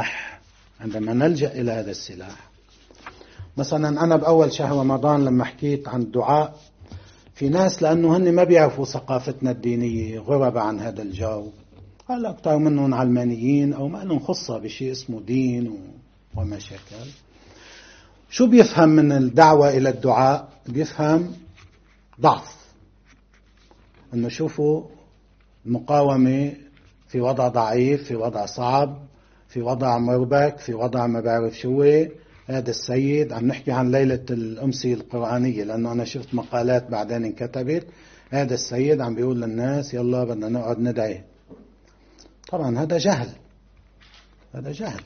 Speaker 1: السلاح، مثلا أنا بأول شهر رمضان لما حكيت عن الدعاء، في ناس لأنه هن ما بيعرفوا ثقافتنا الدينية، غرب عن هذا الجو، قال أكثر منهم علمانيين أو ما لهم خصة بشيء اسمه دين وما شكل. شو بيفهم من الدعوة إلى الدعاء؟ بيفهم ضعف، أنه شوفوا المقاومة في وضع ضعيف، في وضع صعب، في وضع مربك، في وضع ما بعرف شو. هذا السيد عم نحكي عن ليلة الأمسية القرآنية، لأنه أنا شفت مقالات بعدين انكتبت، هذا السيد عم بيقول للناس يلا بدنا نقعد ندعي. طبعا هذا جهل.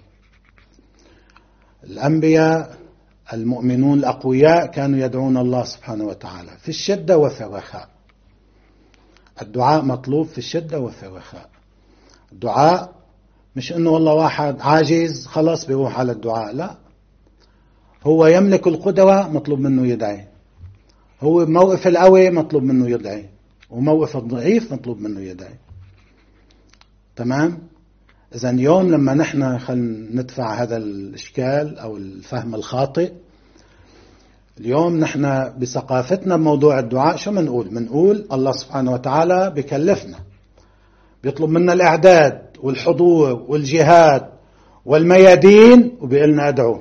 Speaker 1: الأنبياء المؤمنون الأقوياء كانوا يدعون الله سبحانه وتعالى في الشدة وفي الرخاء. الدعاء مطلوب في الشدة وفي الرخاء. الدعاء مش إنه والله واحد عاجز خلاص بيروح على الدعاء، لا، هو يملك القدرة مطلوب منه يدعي، هو موقف القوي مطلوب منه يدعي، وموقف الضعيف مطلوب منه يدعي. تمام؟ إذا اليوم لما نحن ندفع هذا الإشكال أو الفهم الخاطئ، اليوم نحن بثقافتنا بموضوع الدعاء شو منقول الله سبحانه وتعالى بكلفنا، بيطلب منا الإعداد والحضور والجهاد والميادين، وبيقلنا أدعو،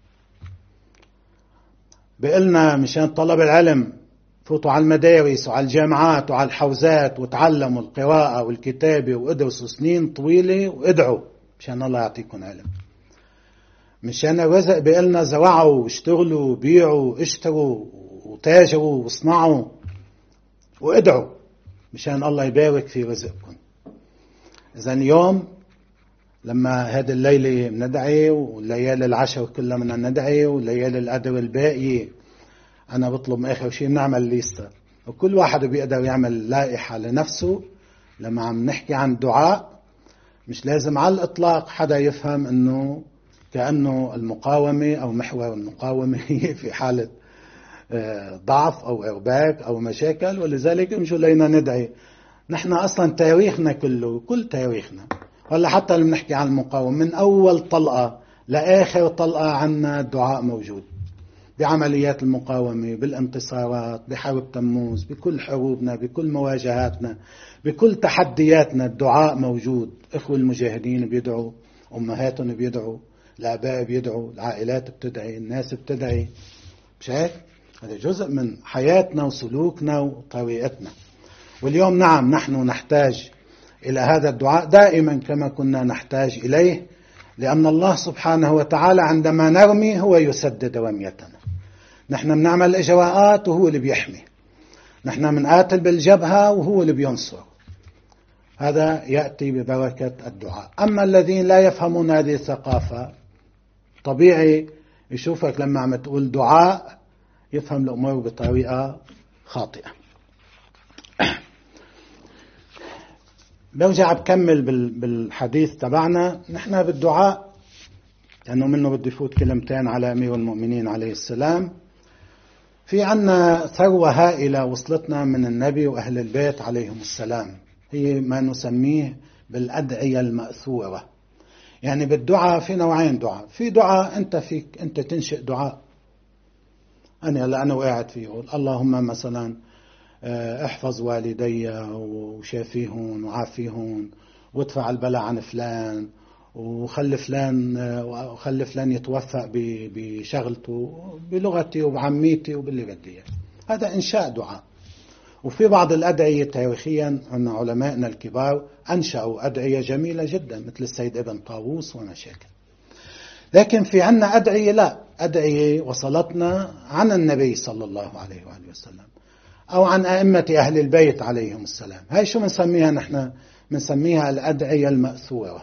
Speaker 1: بيقلنا مشان طلب العلم فوتوا على المدارس وعلى الجامعات وعلى الحوزات وتعلموا القراءة والكتابة وادرسوا سنين طويلة وادعوا مشان الله يعطيكم علم. مشان الرزق بيقلنا زرعوا واشتغلوا وبيعوا اشتروا وتاجروا واصنعوا وادعوا مشان الله يبارك في رزقكم. إذا اليوم لما هذه الليلة ندعي، والليالي العشر كلها بدنا ندعي، والليالي القدر الباقية أنا بطلب آخر شيء بنعمل ليستة، وكل واحد بيقدر يعمل لائحة لنفسه. لما عم نحكي عن الدعاء مش لازم على الإطلاق حدا يفهم أنه كأنه المقاومة أو محور المقاومة هي في حالة ضعف أو إرباك أو مشاكل، ولذلك مش لينا ندعي. نحن أصلا تاريخنا كله، كل تاريخنا، ولا حتى اللي بنحكي عن المقاومة من أول طلقة لآخر طلقة عنا الدعاء موجود. بعمليات المقاومة، بالانتصارات، بحرب تموز، بكل حروبنا، بكل مواجهاتنا، بكل تحدياتنا الدعاء موجود. إخوة المجاهدين بيدعوا، أمهاتهم بيدعوا، الآباء بيدعوا، العائلات بتدعي، الناس بتدعي. مش هيك؟ هذا جزء من حياتنا وسلوكنا وطريقتنا. واليوم نعم نحن نحتاج إلى هذا الدعاء دائما كما كنا نحتاج إليه، لأن الله سبحانه وتعالى عندما نرمي هو يسدد رميتنا. نحن بنعمل إجراءات وهو اللي بيحمي، نحن بنقاتل بالجبهة وهو اللي بينصر. هذا يأتي ببركة الدعاء. أما الذين لا يفهمون هذه الثقافة طبيعي يشوفك لما عم تقول دعاء يفهم الأمور بطريقة خاطئة. برجع بكمل بالحديث تبعنا. نحن بالدعاء لأنه منه بدي فوت كلمتين على أمير المؤمنين عليه السلام. في عنا ثروة هائلة وصلتنا من النبي وأهل البيت عليهم السلام، هي ما نسميه بالأدعية المأثورة. يعني بالدعاء في نوعين دعاء. في دعاء أنت تنشئ دعاء، أنا وقاعد فيه يقول اللهم مثلا احفظ والدي وشافيهن وعافيهن وادفع البلاء عن فلان وخلي فلان يتوفق بشغلته بلغتي وبعميتي وباللي بدي. هذا إنشاء دعاء. وفي بعض الأدعية تاريخيا أن علمائنا الكبار أنشأوا أدعية جميلة جدا مثل السيد ابن طاووس ومشاكل. لكن في عنا أدعية لا، أدعية وصلتنا عن النبي صلى الله عليه وآله وسلم أو عن أئمة أهل البيت عليهم السلام. هاي شو منسميها نحن؟ منسميها الأدعية المأثورة.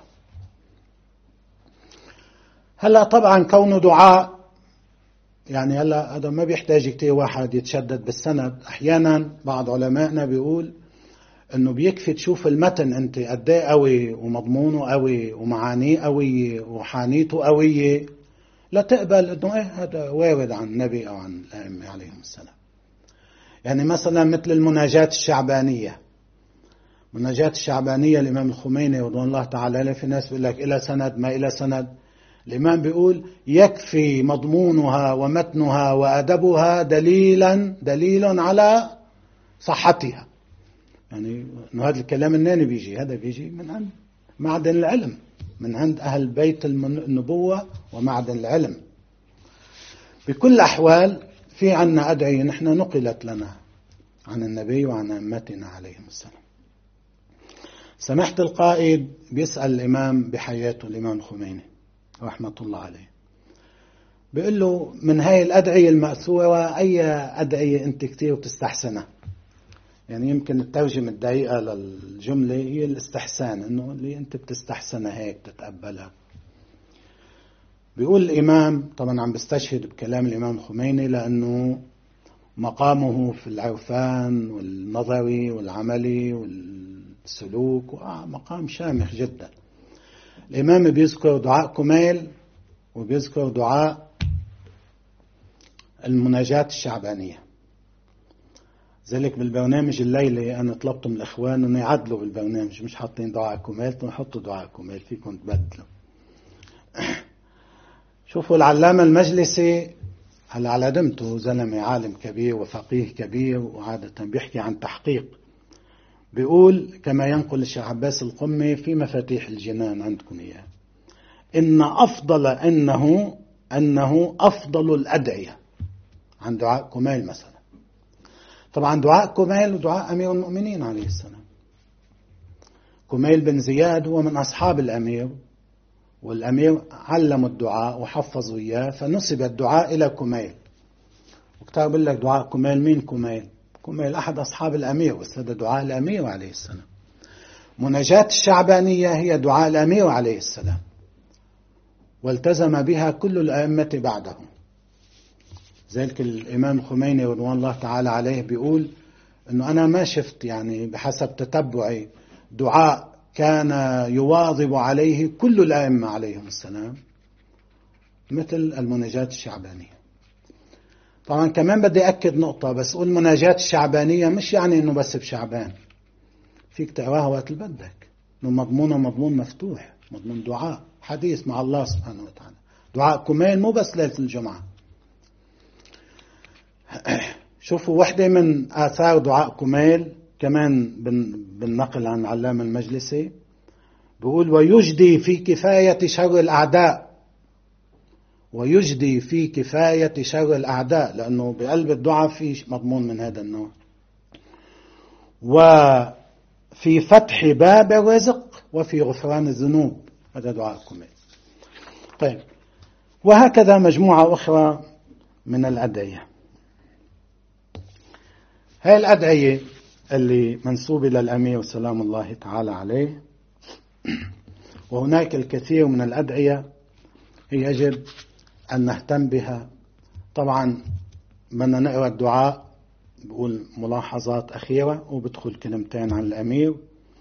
Speaker 1: هلا طبعا كونه دعاء يعني هلا هذا ما بيحتاج كتير واحد يتشدد بالسند. أحيانا بعض علمائنا بيقول إنه بيكفي تشوف المتن أنت قد إيه قوي ومضمونه قوي ومعانيه قوية وحانيته قوية لا تقبل إنه إيه هذا وارد عن النبي أو عن الأئمة عليهم السلام. يعني مثلا مثل المناجاة الشعبانية. مناجاة الشعبانية الإمام الخميني رضوان الله تعالى عليه، في ناس بيقول لك إلى سند ما إلى سند. الإمام بيقول يكفي مضمونها ومتنها وأدبها دليل على صحتها. يعني إنه هذا الكلام منين بيجي؟ هذا بيجي من عند معدن العلم، من عند أهل بيت النبوة ومعدن العلم. بكل الأحوال في عنا أدعية نحن نقلت لنا عن النبي وعن أئمتنا عليهم السلام. سمحت القائد بيسأل الإمام بحياته الإمام الخميني رحمة الله عليه، بيقول له من هاي الأدعية المأثورة أي أدعية أنت كتير بتستحسنها؟ يعني يمكن الترجمة الدقيقة للجملة هي الاستحسان، إنه اللي أنت بتستحسنها هيك بتتقبلها. بيقول الإمام طبعا عم بستشهد بكلام الإمام الخميني لأنه مقامه في العرفان والنظري والعملي والسلوك مقام شامخ جدا. الإمام بيذكر دعاء كميل وبيذكر دعاء المناجاة الشعبانية. ذلك بالبرنامج الليلة أنا طلبت من الإخوان أن يعدلوا بالبرنامج، مش حاطين دعاء كميل، تحطوا دعاء كميل فيكم تبدلوا. شوفوا العلامة المجلسي على دمته زلمة عالم كبير وفقيه كبير وعادة بيحكي عن تحقيق. بيقول كما ينقل الشيخ عباس القمي في مفاتيح الجنان عندكم إياه، أنه أفضل الأدعية عن دعاء كميل مثلا. طبعا دعاء كميل ودعاء أمير المؤمنين عليه السلام. كميل بن زياد هو من أصحاب الأمير، والأمير علم الدعاء وحفظوا إياه فنسب الدعاء إلى كميل. وكتاب لك دعاء كميل. مين كميل؟ كميل أحد أصحاب الأمير، بس هذا دعاء الأمير عليه السلام. مناجاة الشعبانية هي دعاء الأمير عليه السلام، والتزم بها كل الأئمة بعده. ذلك الإمام الخميني رضوان الله تعالى عليه بيقول أنه أنا ما شفت يعني بحسب تتبعي دعاء كان يواظب عليه كل الأئمة عليهم السلام مثل المناجاة الشعبانية. طبعا كمان بدي أكد نقطة، بس أقول المناجاة الشعبانية مش يعني أنه بس بشعبان، فيك تقراها وقت اللي بدك، أنه مضمونه مضمون مفتوح، مضمون دعاء حديث مع الله سبحانه وتعالى، دعاء كمين مو بس ليلة الجمعة. شوفوا واحدة من آثار دعاء كميل كمان بالنقل عن علامة المجلسي بيقول: ويجدي في كفاية شر الأعداء، ويجدي في كفاية شر الأعداء، لأنه بقلب الدعاء في مضمون من هذا النوع. وفي فتح باب الرزق وفي غفران الذنوب، هذا دعاء كميل. طيب، وهكذا مجموعة أخرى من الأدعية. هاي الأدعية اللي منسوبة للأمير سلام الله تعالى عليه، وهناك الكثير من الأدعية هي يجب أن نهتم بها. طبعا بدنا نقرأ الدعاء، بقول ملاحظات أخيرة وبدخل كلمتين عن الأمير.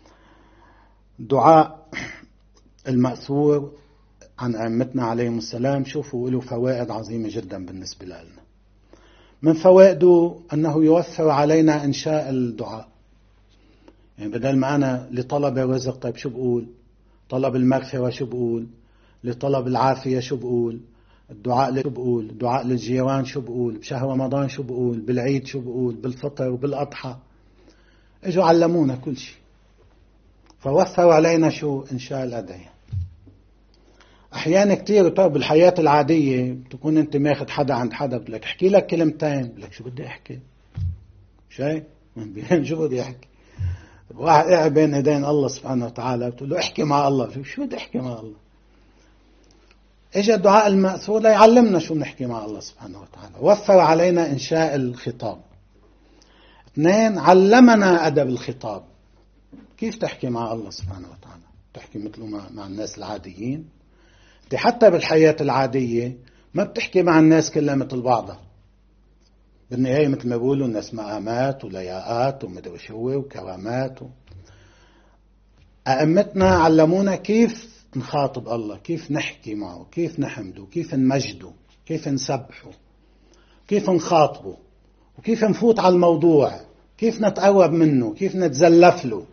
Speaker 1: دعاء المأثور عن أئمتنا عليهم السلام، شوفوا له فوائد عظيمة جدا بالنسبة لنا. من فوائده أنه يوفر علينا إنشاء الدعاء. يعني بدل ما أنا لطلب الرزق، طيب شو بقول؟ طلب المغفرة شو بقول؟ لطلب العافية شو بقول؟ الدعاء شو بقول؟ الدعاء للجيران شو بقول؟ بشهر رمضان شو بقول؟ بالعيد شو بقول؟ بالفطر وبالأضحى. اجوا علمونا كل شيء، فوفروا علينا شو؟ إنشاء الأدعية. أحيانا كتير طيب بالحياة العادية تكون أنت ماخد حدا عند حدا، بلك احكي لك كلمتين، بلك شو بدي أحكي؟ شايف؟ من بين شو بدي أحكي؟ واحد قاعد بين يدين الله سبحانه وتعالى بتقول له احكي مع الله، شو بدي أحكي مع الله؟ اجى الدعاء المأثور ليعلمنا شو نحكي مع الله سبحانه وتعالى، وفر علينا إنشاء الخطاب. 2، علمنا أدب الخطاب، كيف تحكي مع الله سبحانه وتعالى؟ تحكي مثله مع الناس العاديين؟ حتى بالحياة العادية ما بتحكي مع الناس كلها مثل بعضها، بالنهاية مثل ما بيقولوا الناس مقامات ولياقات ومدري شو وكرامات أئمتنا علمونا كيف نخاطب الله، كيف نحكي معه، كيف نحمده، كيف نمجده، كيف نسبحه، كيف نخاطبه، وكيف نفوت على الموضوع، كيف نتقرب منه، كيف نتزلف له.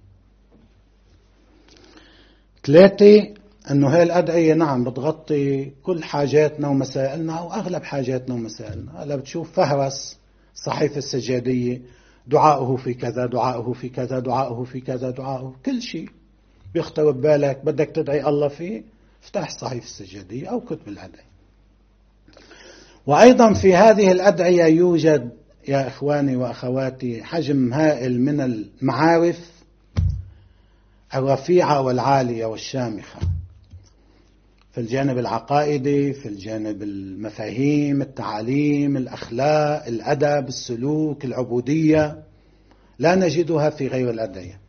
Speaker 1: 3، أنه هاي الأدعية نعم بتغطي كل حاجاتنا ومسائلنا أو أغلب حاجاتنا ومسائلنا. هلا بتشوف فهرس صحيفة السجادية، دعاؤه في كذا، دعاؤه في كذا، دعاؤه في كذا، دعاؤه كل شيء بيخطر ببالك بدك تدعي الله فيه، افتح الصحيفة السجادية أو كتب الأدعية. وأيضا في هذه الأدعية يوجد يا إخواني وأخواتي حجم هائل من المعارف الرفيعة والعالية والشامخة، في الجانب العقائدي، في الجانب المفاهيم، التعاليم، الأخلاق، الأدب، السلوك، العبودية، لا نجدها في غير الأدعية.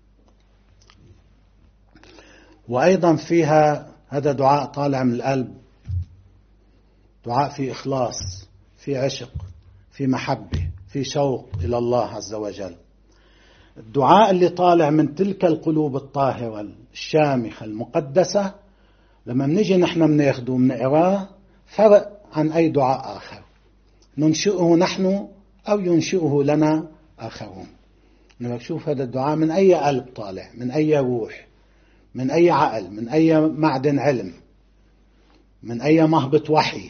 Speaker 1: وأيضا فيها هذا دعاء طالع من القلب، دعاء في إخلاص، في عشق، في محبة، في شوق إلى الله عز وجل. الدعاء اللي طالع من تلك القلوب الطاهرة الشامخة المقدسة، لما بنيجي نحن بناخده وبنقراه فرق عن أي دعاء آخر ننشئه نحن أو ينشئه لنا آخرون. نشوف هذا الدعاء من أي قلب طالع، من أي روح، من أي عقل، من أي معدن علم، من أي مهبط وحي.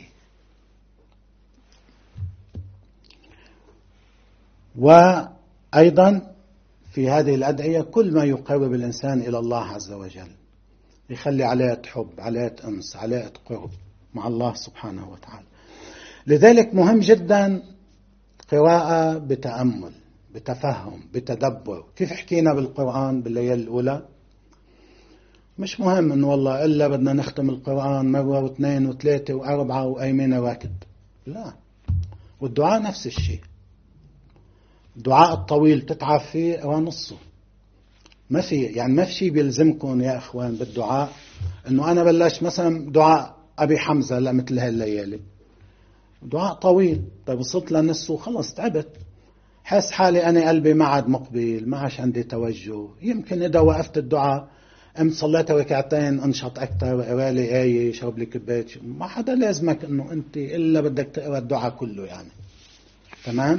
Speaker 1: وأيضا في هذه الأدعية كل ما يقرب الإنسان إلى الله عز وجل، يخلي علاقة حب، علاقة أنس، علاقة قرب مع الله سبحانه وتعالى. لذلك مهم جدا قراءة بتأمل، بتفهم، بتدبر. كيف حكينا بالقرآن بالليالي الأولى؟ مش مهم إنه والله إلا بدنا نختم القرآن مرة واثنين وثلاثة وأربعة وأيمين راكد، لا. والدعاء نفس الشيء، الدعاء الطويل تتعب فيه ونصه. ما في شيء بيلزمكم يا إخوان بالدعاء إنه أنا بلش مثلا دعاء أبي حمزة لمثل هالليالي، دعاء طويل، طيب وصلت لنصه خلص تعبت. حس حالي أنا قلبي ما عاد مقبل، ما عادش عندي توجه. يمكن إذا وقفت الدعاء قمت صليت ركعتين انشط أكثر، اقرا لي آية، شرب لي كوباية، ما حدا لازمك إنه أنت إلا بدك تقرا الدعاء كله يعني. تمام.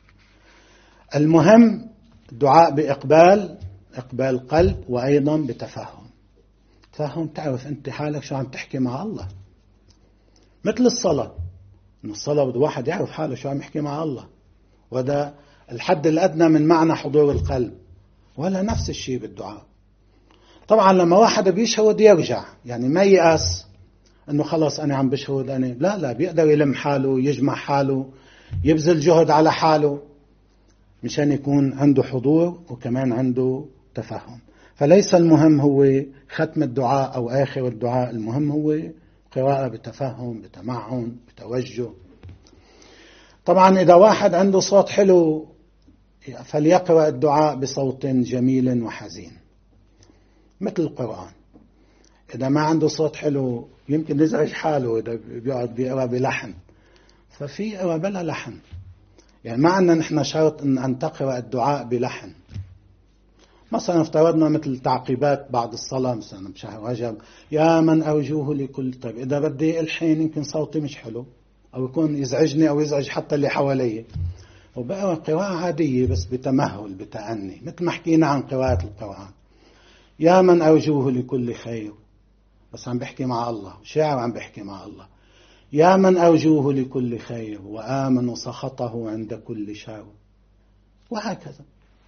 Speaker 1: المهم الدعاء بإقبال قلب، وأيضا بتفهم. تفهم، تعرف أنت حالك شو عم تحكي مع الله. مثل الصلاة، إن الصلاة بده واحد يعرف حاله شو عم يحكي مع الله، وده الحد الأدنى من معنى حضور القلب. ولا نفس الشيء بالدعاء. طبعا لما واحد بيشهد يرجع، يعني ما ييأس إنه خلاص أنا عم بشهد أنا، لا بيقدر يلم حاله، يجمع حاله، يبذل جهد على حاله مشان يكون عنده حضور وكمان عنده تفهم. فليس المهم هو ختم الدعاء أو آخر الدعاء، المهم هو قراءة بتفهم، بتمعن، بتوجه. طبعا إذا واحد عنده صوت حلو فليقرأ الدعاء بصوت جميل وحزين مثل القرآن. إذا ما عنده صوت حلو يمكن يزعج حاله إذا بيقعد بيقرأ بلحن، ففي قراءة بلا لحن. يعني ما عندنا نحن شرط أن تقرأ الدعاء بلحن. مثلا افترضنا مثل تعقيبات بعد الصلاة مثلا بشهر رجب، يا من أرجوه لكل. طيب إذا بدي الحين يمكن صوتي مش حلو أو يكون يزعجني أو يزعج حتى اللي حوالي، وبقرأ قراءة عادية بس بتمهل بتأني، مثل ما حكينا عن قراءة القرآن. يا من أرجوه لكل خير، بس عم بحكي مع الله، شاعر عم بحكي مع الله. يا من أرجوه لكل خير وآمن سخطه عند كل شر، وهكذا.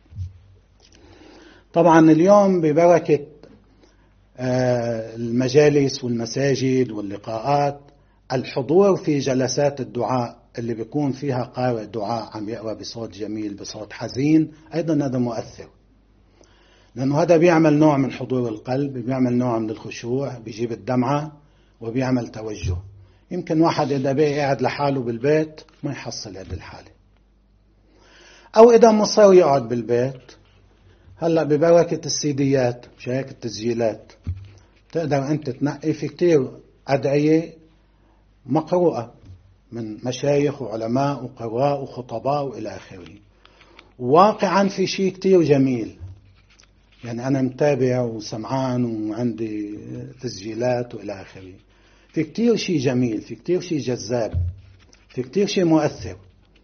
Speaker 1: طبعا اليوم ببركة المجالس والمساجد واللقاءات، الحضور في جلسات الدعاء اللي بيكون فيها قارئ دعاء عم يقرأ بصوت جميل بصوت حزين، أيضا هذا مؤثر، لأنه هذا بيعمل نوع من حضور القلب، بيعمل نوع من الخشوع، بيجيب الدمعة وبيعمل توجه. يمكن واحد إذا بقى قاعد لحاله بالبيت ما يحصل هذه الحالة، أو إذا مصر يقعد بالبيت. هلأ ببركة السيديات مش هيك التسجيلات، تقدر أنت تنقي في كتير أدعية مقروءة من مشايخ وعلماء وقراء وخطباء وإلى آخره. واقعا في شيء كتير جميل، يعني أنا متابع وسمعان وعندي تسجيلات وإلى آخره. في كتير شيء جميل، في كتير شيء جذاب، في كتير شيء مؤثر.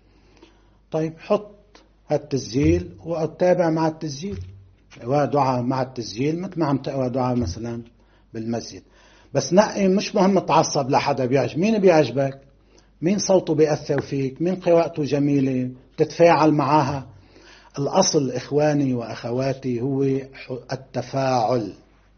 Speaker 1: طيب حط هالتسجيل وأتابع مع التسجيل، اقرأ دعاء مع التسجيل مثل ما عم تقرأ دعاء مثلا بالمسجد. بس نقي، مش مهم تعصب لحدا بيعجب. مين بيعجبك؟ مين صوته بيأثر فيك؟ مين قراءته جميلة تتفاعل معها؟ الأصل إخواني وأخواتي هو التفاعل.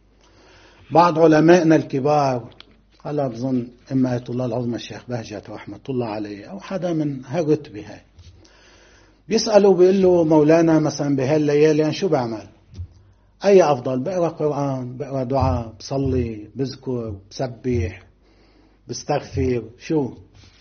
Speaker 1: بعض علمائنا الكبار، هلا بظن إما آية الله العظمى الشيخ بهجت رحمة الله عليه أو حدا من هالرتبة هاي، بيسألوا بيقول له مولانا مثلا بهالليالي يعني شو بعمل؟ أي أفضل؟ بقرأ قرآن، بقرأ دعاء، بصلي، بذكر، بسبح، بستغفر؟ شو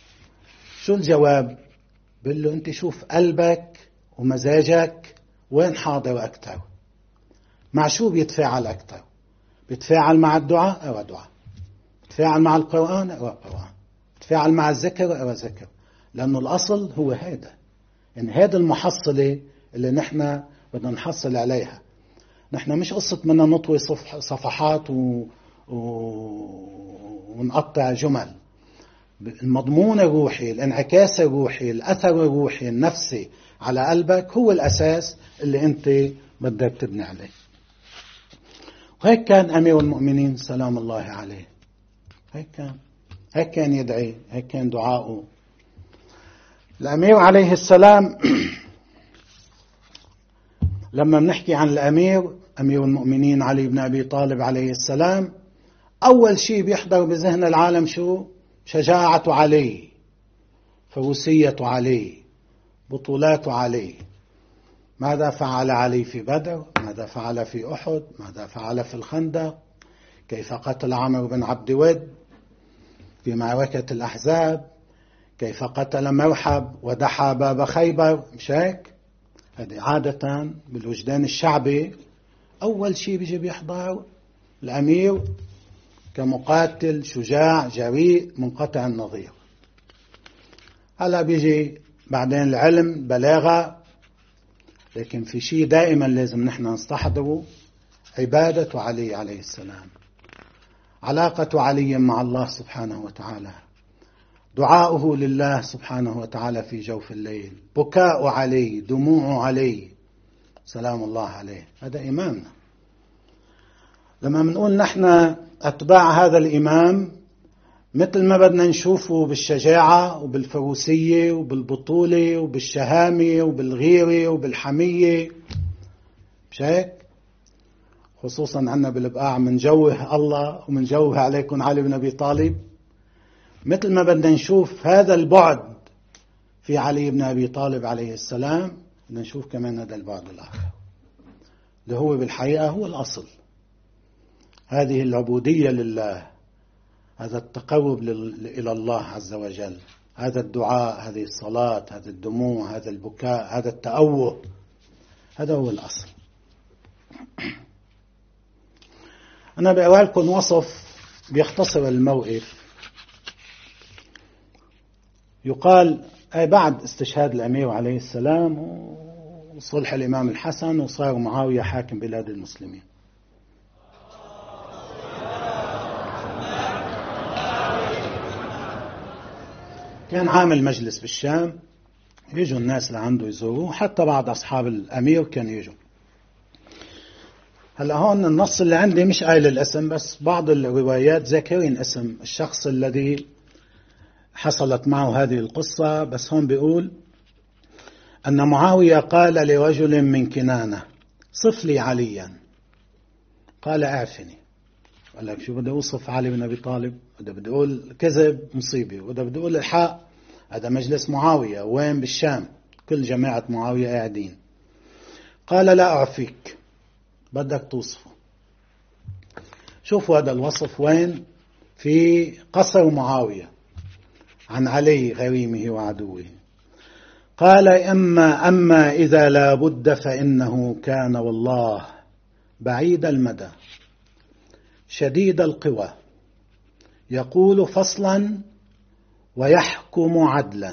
Speaker 1: الجواب؟ بيقول له أنت شوف قلبك ومزاجك وين حاضر أكتر، مع شو بيتفاعل أكتر. بيتفاعل مع الدعاء أو دعاء، بيتفاعل مع القرآن أو قرآن، بيتفاعل مع الذكر أو ذكر. لأنه الأصل هو هذا، إن هذا المحصلة اللي نحن بدنا نحصل عليها. نحن مش قصة بدنا نطوي صفحات ونقطع جمل. المضمون الروحي، الانعكاس الروحي، الأثر الروحي النفسي على قلبك هو الأساس اللي أنت بدك تبني عليه. وهيك كان أمير المؤمنين سلام الله عليه، هيك كان يدعي، هيك كان دعاؤه. الأمير عليه السلام لما بنحكي عن الأمير، أمير المؤمنين علي بن أبي طالب عليه السلام، أول شيء بيحضر بذهن العالم شو؟ شجاعة علي، فروسية علي، بطولات علي. ماذا فعل علي في بدر؟ ماذا فعل في أحد؟ ماذا فعل في الخندق؟ كيف قتل عمرو بن عبد ود في معركة الأحزاب؟ كيف قتل مرحب ودحى باب خيبر؟ مش هيك؟ هذه عادة بالوجدان الشعبي أول شيء بيجي بيحضر الأمير كمقاتل شجاع جريء منقطع النظير. هلا بيجي بعدين العلم، بلاغة، لكن في شيء دائما لازم نحن نستحضره: عبادة علي عليه السلام، علاقة علي مع الله سبحانه وتعالى، دعاؤه لله سبحانه وتعالى في جوف الليل، بكاء علي، دموع علي، سلام الله عليه. هذا إمامنا. لما منقول نحن أتباع هذا الإمام، مثل ما بدنا نشوفه بالشجاعة وبالفروسية وبالبطولة وبالشهامة وبالغيرة وبالحمية، مش هيك؟ خصوصا عنا بالبقاع منجوه الله ومنجوه عليكم علي بن أبي طالب. مثل ما بدنا نشوف هذا البعد في علي بن أبي طالب عليه السلام، بدنا نشوف كمان هذا البعد الآخر اللي هو بالحقيقة هو الأصل. هذه العبودية لله، هذا التقرب إلى الله عز وجل، هذا الدعاء، هذه الصلاة، هذا الدموع، هذا البكاء، هذا التأوه، هذا هو الأصل. أنا بقرأ لكم وصف بيختصر الموقف. يقال أي بعد استشهاد الأمير عليه السلام وصلح الإمام الحسن، وصار معاوية حاكم بلاد المسلمين. كان عامل مجلس بالشام، يجوا الناس لعنده يزوروه، حتى بعض أصحاب الأمير كانوا يجوا. هلا هون النص اللي عندي مش قايل الاسم، بس بعض الروايات ذاكرين اسم الشخص الذي حصلت معه هذه القصة. بس هون بيقول أن معاوية قال لرجل من كنانة: صف لي عليا. قال: اعفني. قال لك شو بدي أوصف علي بن أبي طالب؟ بدي أقول كذب مصيبة، بدي أقول الحق. هذا مجلس معاوية، وين؟ بالشام، كل جماعة معاوية قاعدين. قال: لا أعفيك، بدك توصفه. شوفوا هذا الوصف وين؟ في قصر معاوية عن علي غريمه وعدوه. قال: أما إذا لا بد فإنه كان والله بعيد المدى شديد القوى، يقول فصلا ويحكم عدلا،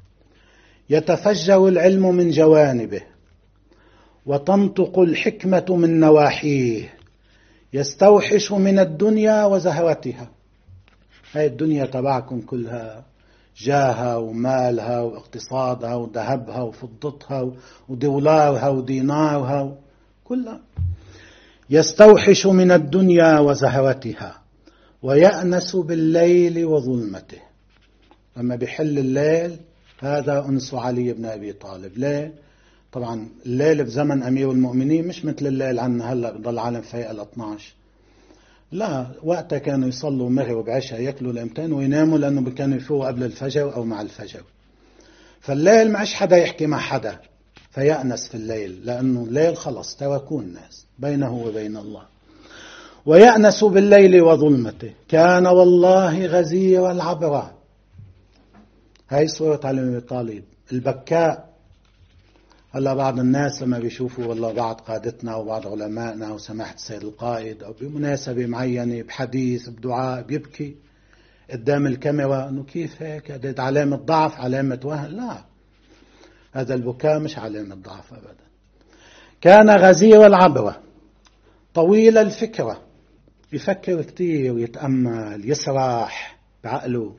Speaker 1: يتفجر العلم من جوانبه وتنطق الحكمة من نواحيه، يستوحش من الدنيا وزهوتها. هاي الدنيا تبعكم كلها، جاهها ومالها واقتصادها وذهبها وفضتها ودولارها ودينارها كلها. يستوحش من الدنيا وزهوتها ويأنس بالليل وظلمته. لما بيحل الليل هذا أنس علي بن أبي طالب. ليه؟ طبعا الليل في زمن أمير المؤمنين مش مثل الليل عنا هلأ بضل العالم فايق ال 12، لا، وقتها كانوا يصلوا مغرب عشاء يأكلوا لامتين ويناموا، لأنه كانوا يفوقوا قبل الفجر أو مع الفجر. فالليل معش حدا يحكي مع حدا، فيأنس في الليل، لأنه الليل خلص تركوا الناس بينه وبين الله. ويأنس بالليل وظلمته، كان والله غزير العبرة. هاي صورة علي بن أبي طالب البكاء. هلا بعض الناس لما بيشوفوا والله بعض قادتنا وبعض علمائنا وسماحة السيد القائد أو بمناسبة معينة بحديث بدعاء بيبكي قدام الكاميرا، إنه كيف هيك؟ هذا علامة ضعف، علامة وهن؟ لا، هذا البكاء مش علامة ضعف أبدا. كان غزير العبرة طويل الفكرة، يفكر كتير ويتأمل، يسرح بعقله.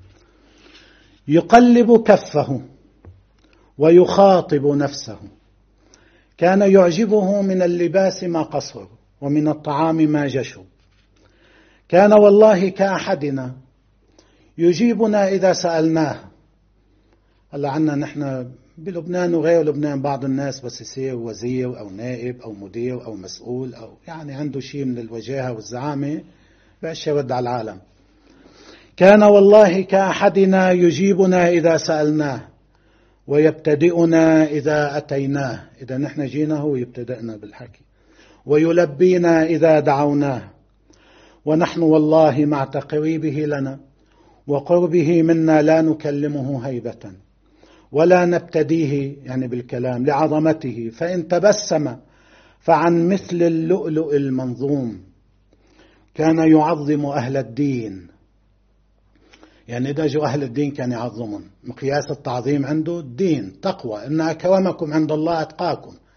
Speaker 1: يقلب كفه ويخاطب نفسه. كان يعجبه من اللباس ما قصر ومن الطعام ما جشو. كان والله كأحدنا يجيبنا إذا سألناه. هلا عنا نحن بلبنان وغير لبنان بعض الناس بس يصير وزير أو نائب أو مدير أو مسؤول أو يعني عنده شيء من الوجاهة والزعامة بقاش يرد على العالم. كان والله كأحدنا يجيبنا إذا سألناه ويبتدئنا إذا أتيناه. إذا نحن جينا هو يبتدئنا بالحكي. ويلبينا إذا دعوناه. ونحن والله مع تقريبه لنا وقربه منا لا نكلمه هيبة ولا نبتديه يعني بالكلام لعظمته، فإن تبسم فعن مثل اللؤلؤ المنظوم. كان يعظم أهل الدين، يعني إذا جو أهل الدين كان يعظمهم. مقياس التعظيم عنده الدين، تقوى، إن أكرمكم عند الله أتقاكم.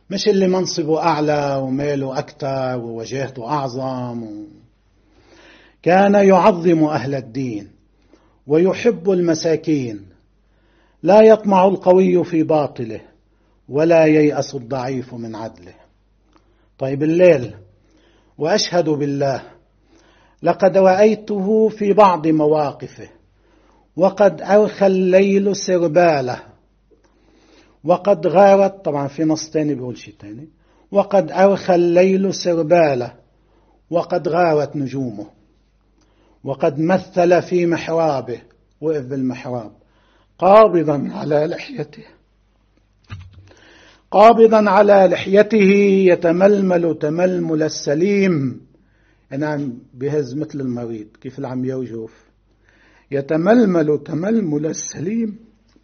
Speaker 1: مش اللي منصبه أعلى وماله أكثر ووجاهته أعظم. كان يعظم أهل الدين ويحب المساكين، لا يطمع القوي في باطله ولا ييأس الضعيف من عدله. طيب الليل، وأشهد بالله لقد رأيته في بعض مواقفه وقد أرخى الليل سرباله وقد غارت، طبعا في نص تاني بيقول شيء تاني، وقد أرخى الليل سرباله وقد غارت نجومه، وقد مثل في محرابه، وقف بالمحراب قابضا على لحيته يتململ تململ السليم، يعني بهز مثل المريض كيف اللي عم يوجف، يتململ تململ السليم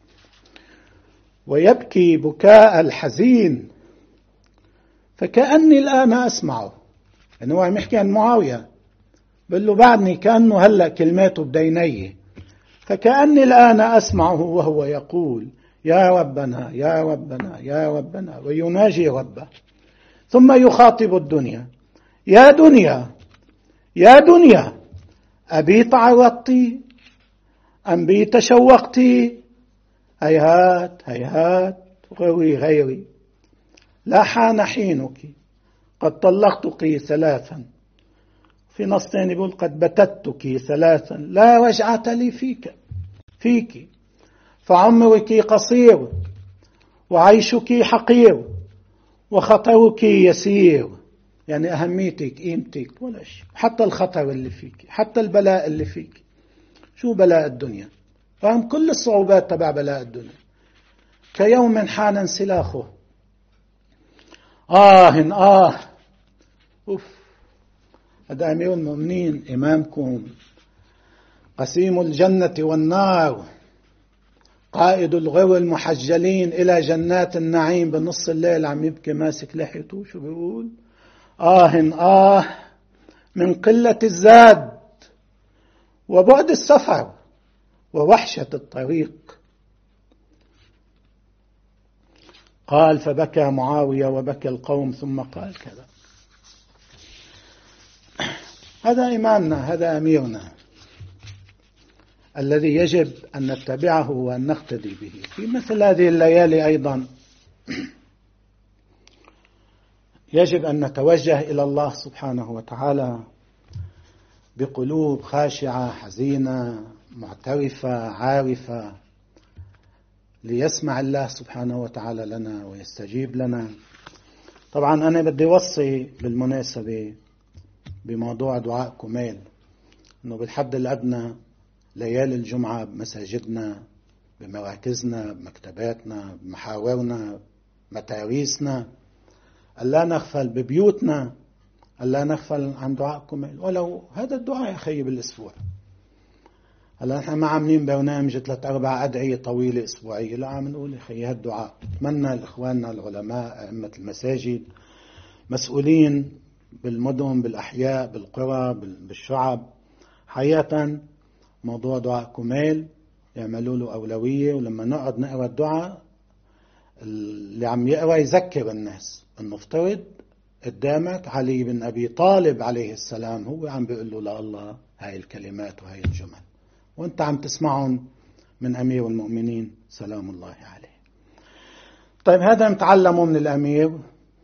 Speaker 1: ويبكي بكاء الحزين، فكأني الآن أسمعه. يعني هو عم يحكي عن معاوية، بقول له بعدني كأنه هلأ كلماته بدينيه، فكأني الآن أسمعه وهو يقول يا ربنا يا ربنا يا ربنا، ويناجي ربه. ثم يخاطب الدنيا: يا دنيا يا دنيا، أبي تعرضتي أم بي تشوقتي؟ هيهات هيهات غيري، لا حان حينك، قد طلقتك ثلاثا. في نص ثاني بيقول قد بتتك ثلاثا، لا رجعة لي فيك، فعمرك قصير وعيشك حقير وخطرك يسير. يعني أهميتك قيمتك ولا شيء، حتى الخطر اللي فيك، حتى البلاء اللي فيك. شو بلاء الدنيا؟ فهم كل الصعوبات تبع بلاء الدنيا. كيوم حان انسلاخه، أوف. هذا أمير المؤمنين إمامكم، قسيم الجنة والنار، قائد الغر المحجلين إلى جنات النعيم، بنص الليل عم يبكي ماسك لحيته. شو بيقول؟ من قلة الزاد وبعد السفر ووحشة الطريق. قال: فبكى معاوية وبكى القوم، ثم قال كذا. هذا إمامنا، هذا أميرنا الذي يجب أن نتبعه وأن نقتدي به. في مثل هذه الليالي أيضا يجب أن نتوجه إلى الله سبحانه وتعالى بقلوب خاشعة حزينة معترفة عارفة، ليسمع الله سبحانه وتعالى لنا ويستجيب لنا. طبعا أنا بدي وصي بالمناسبة بموضوع دعاء كميل، أنه بالحد الأدنى ليالي الجمعة بمساجدنا، بمراكزنا، بمكتباتنا، بمحاورنا، متاريسنا، ألا نغفل ببيوتنا، ألا نغفل عن دعاء كميل، ولو هذا الدعاء يا أخي بالأسبوع. هلا نحن ما عاملين برنامج 3-4 أدعية طويلة أسبوعية، لا، عم نقول يا أخي هالدعاء. أتمنى لإخواننا العلماء أئمة المساجد مسؤولين بالمدن بالأحياء بالقرى بالشعب حقيقة موضوع دعاء كميل يعملوا له أولوية. ولما نقعد نقرأ الدعاء اللي عم يقرأ يذكر الناس أنه افترض قدامك علي بن أبي طالب عليه السلام هو عم بيقول له لا الله هاي الكلمات وهاي الجمل، وانت عم تسمعهم من أمير المؤمنين سلام الله عليه. طيب هذا نتعلمه من الأمير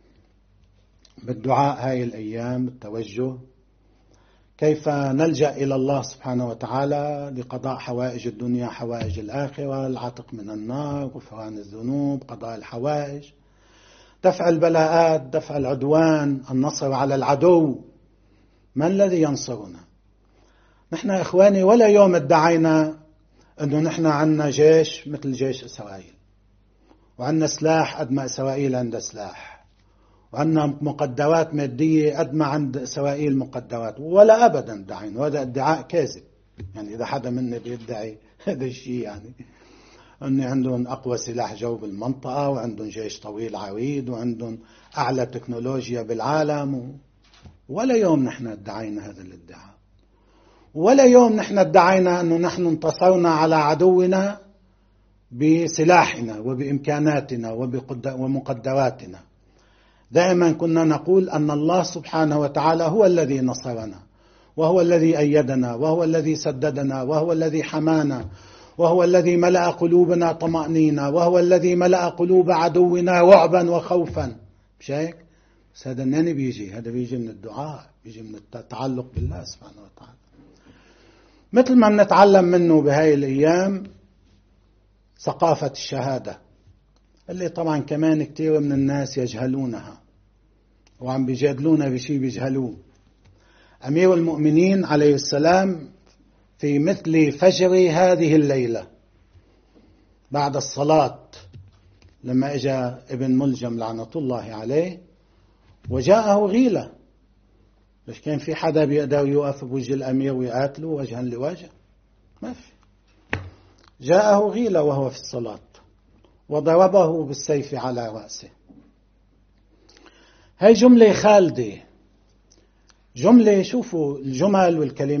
Speaker 1: بالدعاء هاي الأيام، التوجه، كيف نلجأ إلى الله سبحانه وتعالى لقضاء حوائج الدنيا حوائج الآخرة، العتق من النار، غفران الذنوب، قضاء الحوائج، دفع البلاءات، دفع العدوان، النصر على العدو. من الذي ينصرنا؟ نحن إخواني ولا يوم ادعينا أنه نحن عنا جيش مثل جيش إسرائيل، وعنا سلاح قد ما إسرائيل عندها سلاح، وعنا مقدرات مادية قد ما عند إسرائيل مقدرات، ولا أبدا ادعينا. وهذا ادعاء كاذب. يعني إذا حدا منا بيدعي هذا الشيء، يعني أن عندهم أقوى سلاح جو بالمنطقة، وعندهم جيش طويل عريض، وعندهم أعلى تكنولوجيا بالعالم، ولا يوم نحن ادعينا هذا الادعاء، ولا يوم نحن ادعينا أنه نحن انتصرنا على عدونا بسلاحنا وبإمكاناتنا ومقدراتنا. دائما كنا نقول أن الله سبحانه وتعالى هو الذي نصرنا، وهو الذي أيدنا، وهو الذي سددنا، وهو الذي حمانا، وهو الذي ملأ قلوبنا طمأنينة، وهو الذي ملأ قلوب عدونا رعبا وخوفا. مش هيك؟ بس هذا منين بيجي؟ هذا بيجي من الدعاء، بيجي من التعلق بالله سبحانه وتعالى. مثل ما بنتعلم منه بهاي الأيام ثقافة الشهادة، اللي طبعا كمان كتير من الناس يجهلونها وعم بيجادلونا بشيء بيجهلوه. أمير المؤمنين عليه السلام في مثل فجر هذه الليلة بعد الصلاة، لما اجى ابن ملجم لعنة الله عليه وجاءه غيلة، مش كان في حدا بيقدر يوقف بوجه الأمير ويقاتله وجها لوجه؟ ما في. جاءه غيلة وهو في الصلاة وضربه بالسيف على رأسه. هاي جملة خالدة، جملة. شوفوا الجمل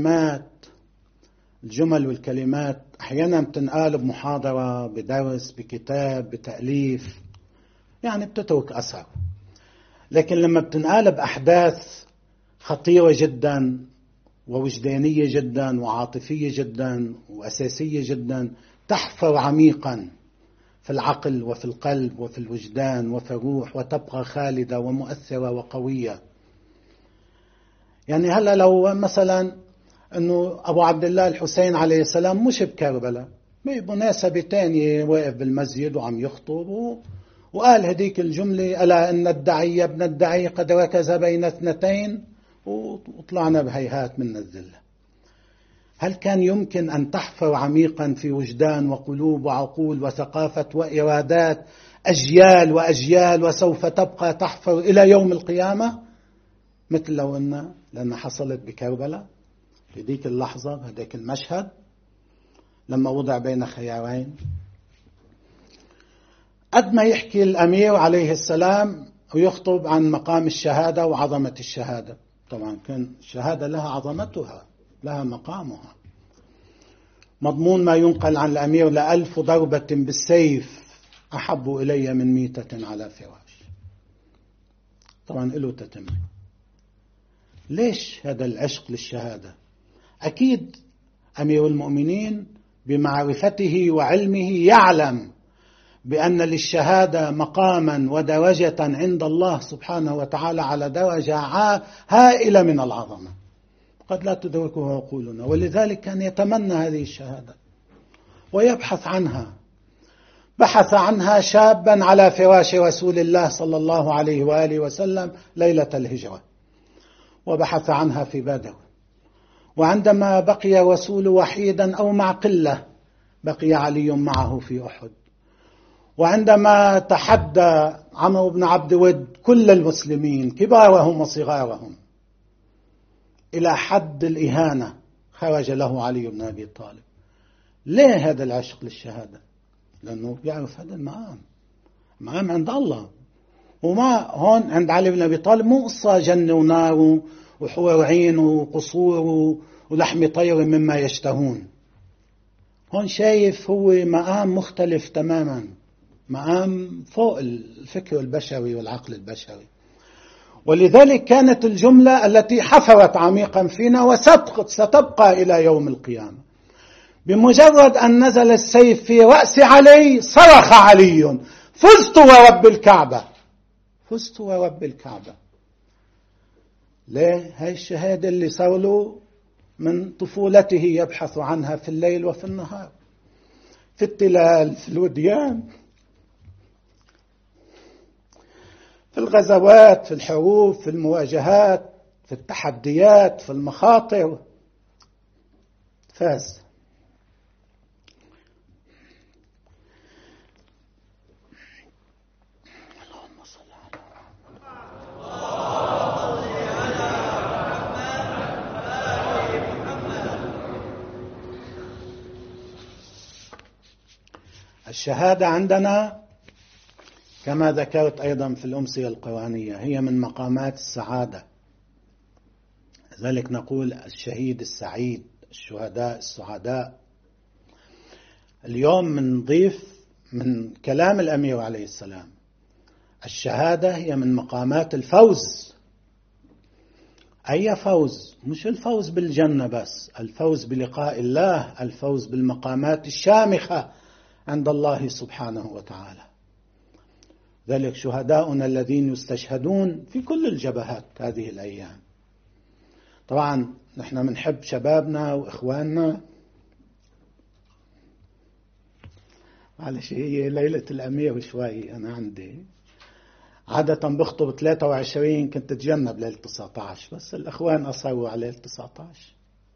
Speaker 1: والكلمات أحيانا بتنقال بمحاضرة، بدرس، بكتاب، بتأليف، يعني بتترك أثر. لكن لما بتنقال بأحداث خطيرة جدا ووجدانية جدا وعاطفية جدا وأساسية جدا، تحفر عميقا في العقل وفي القلب وفي الوجدان وفي الروح، وتبقى خالدة ومؤثرة وقوية. يعني هلا لو مثلا أنه أبو عبد الله الحسين عليه السلام مش بكربلاء، بمناسبة تانية واقف بالمسجد وعم يخطب وقال هديك الجملة: ألا أن الدعي ابن الدعي قد ركز بين اثنتين، وطلعنا بهيهات من الذلة. هل كان يمكن أن تحفر عميقا في وجدان وقلوب وعقول وثقافة وإرادات أجيال وأجيال، وسوف تبقى تحفر إلى يوم القيامة، مثل لو أن لأنها حصلت بكربلاء في ذيك اللحظة بهذاك المشهد لما وضع بين خيارين؟ قد ما يحكي الأمير عليه السلام ويخطب عن مقام الشهادة وعظمة الشهادة، طبعا كان الشهادة لها عظمتها، لها مقامها. مضمون ما ينقل عن الأمير: ل1000 ضربة بالسيف أحب إلي من 100 على فراش. طبعا له تتمة. ليش هذا العشق للشهادة؟ أكيد أمير المؤمنين بمعرفته وعلمه يعلم بأن للشهادة مقاما ودرجة عند الله سبحانه وتعالى على درجة هائلة من العظمة قد لا تدركها عقولنا، ولذلك كان يتمنى هذه الشهادة ويبحث عنها. بحث عنها شابا على فراش رسول الله صلى الله عليه وآله وسلم ليلة الهجرة، وبحث عنها في بدر، وعندما بقي الرسول وحيدا أو مع قلة بقي علي معه في أحد، وعندما تحدى عمرو بن عبد ود كل المسلمين كبارهم وصغارهم إلى حد الإهانة خرج له علي بن أبي طالب. ليه هذا العشق للشهادة؟ لأنه يعرف هذا المقام عند الله. وما هون عند علي بن أبي طالب مو قصة جنة ونار وحور عين وقصور ولحم طير مما يشتهون. هون شايف هو مقام مختلف تماما، مقام فوق الفكر البشري والعقل البشري. ولذلك كانت الجملة التي حفرت عميقا فينا وستبقى إلى يوم القيامة: بمجرد أن نزل السيف في رأس علي صرخ علي: فزت ورب الكعبة، فزت ورب الكعبة. ليه؟ هاي الشهادة اللي صار له من طفولته يبحث عنها في الليل وفي النهار، في التلال، في الوديان، في الغزوات، في الحروب، في المواجهات، في التحديات، في المخاطر، فاز. اللهم صل على الشهادة عندنا كما ذكرت أيضا في الأمسية القرآنية هي من مقامات السعادة. لذلك نقول الشهيد السعيد، الشهداء السعداء. اليوم نضيف من كلام الأمير عليه السلام الشهادة هي من مقامات الفوز. أي فوز؟ مش الفوز بالجنة بس، الفوز بلقاء الله، الفوز بالمقامات الشامخة عند الله سبحانه وتعالى. ذلك شهداؤنا الذين يستشهدون في كل الجبهات هذه الأيام. طبعا نحن بنحب شبابنا وإخواننا. معلش هي ليلة الأمير وشوي أنا عندي عادة بخطب 23، كنت أتجنب ليلة 19 بس الأخوان أصروا على ليلة 19.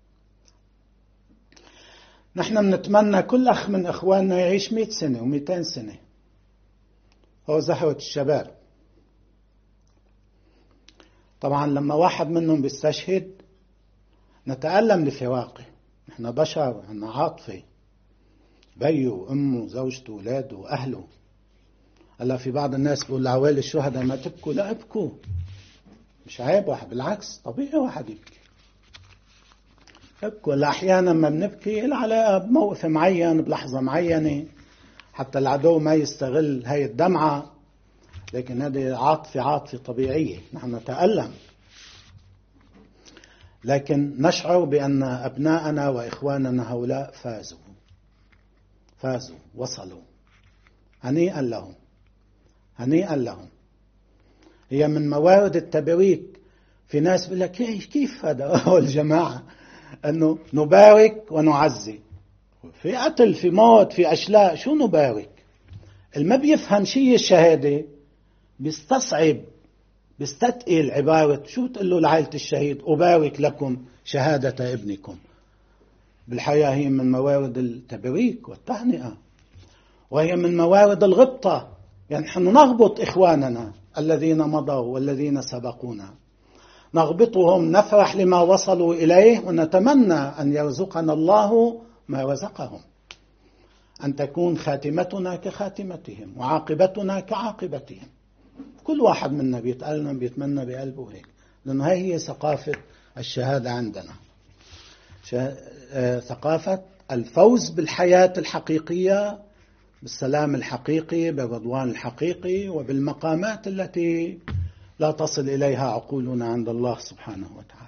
Speaker 1: نحن بنتمنى كل أخ من إخواننا يعيش 100 سنة و200 سنة. هو زهوة الشباب. طبعا لما واحد منهم بيستشهد نتألم لفراقه. نحن بشر، عنا عاطفة، بيه وأمه زوجته ولاده وأهله. هلا في بعض الناس بيقول لعوائل الشهداء ما تبكوا. لا ابكوا، مش عيب واحد، بالعكس طبيعي واحد يبكي. ابكوا. أحيانا ما بنبكي العلاقة بموقف معين بلحظة معينة حتى العدو ما يستغل هاي الدمعة، لكن هذه عاطفة طبيعية. نحن نتألم، لكن نشعر بأن أبناءنا وإخواننا هؤلاء فازوا وصلوا. هنيئا لهم، هنيئا لهم. هي من موارد التبريك. في ناس بيقول لك كيف هذا الجماعة أنه نبارك ونعزي في قتل، في موت، في أشلاء. شو نبارك؟ اللي ما بيفهم شيء الشهادة بيستصعب، بيستثقل عبارة شو تقول له لعائلة الشهيد أبارك لكم شهادة ابنكم. بالحقيقة هي من موارد التبريك والتهنئة، وهي من موارد الغبطة. يعني نحن نغبط إخواننا الذين مضوا والذين سبقونا، نغبطهم، نفرح لما وصلوا إليه، ونتمنى أن يرزقنا الله ما رزقهم، أن تكون خاتمتنا كخاتمتهم وعاقبتنا كعاقبتهم. كل واحد منا بيتألم بيتمنى بقلبه هيك، لأنه هي ثقافة الشهادة عندنا، ثقافة الفوز بالحياة الحقيقية، بالسلام الحقيقي، بالرضوان الحقيقي، وبالمقامات التي لا تصل إليها عقولنا عند الله سبحانه وتعالى.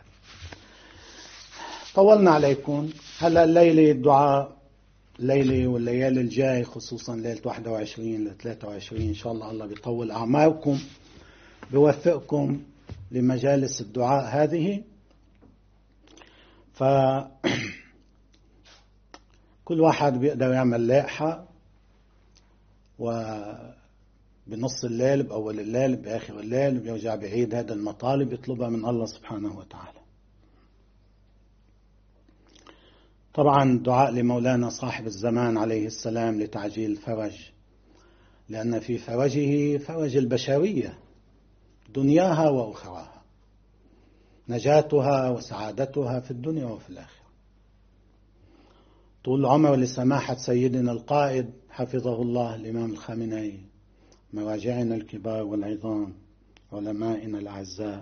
Speaker 1: طولنا عليكم. هلأ الليلة الدعاء، الليلة والليالي الجاي خصوصا ليلة 21 ل 23 إن شاء الله بيطول أعماركم، بيوفقكم لمجالس الدعاء هذه. فكل واحد بيقدر يعمل لائحة، وبنص الليل، بأول الليل، بآخر الليل، بيرجع بعيد هذا المطالب يطلبها من الله سبحانه وتعالى. طبعا دعاء لمولانا صاحب الزمان عليه السلام لتعجيل الفرج، لأن في فرجه فرج البشرية دنياها وأخراها، نجاتها وسعادتها في الدنيا وفي الآخرة. طول عمر لسماحة سيدنا القائد حفظه الله الإمام الخامنئي، مراجعنا الكبار والعظام، علمائنا الأعزاء.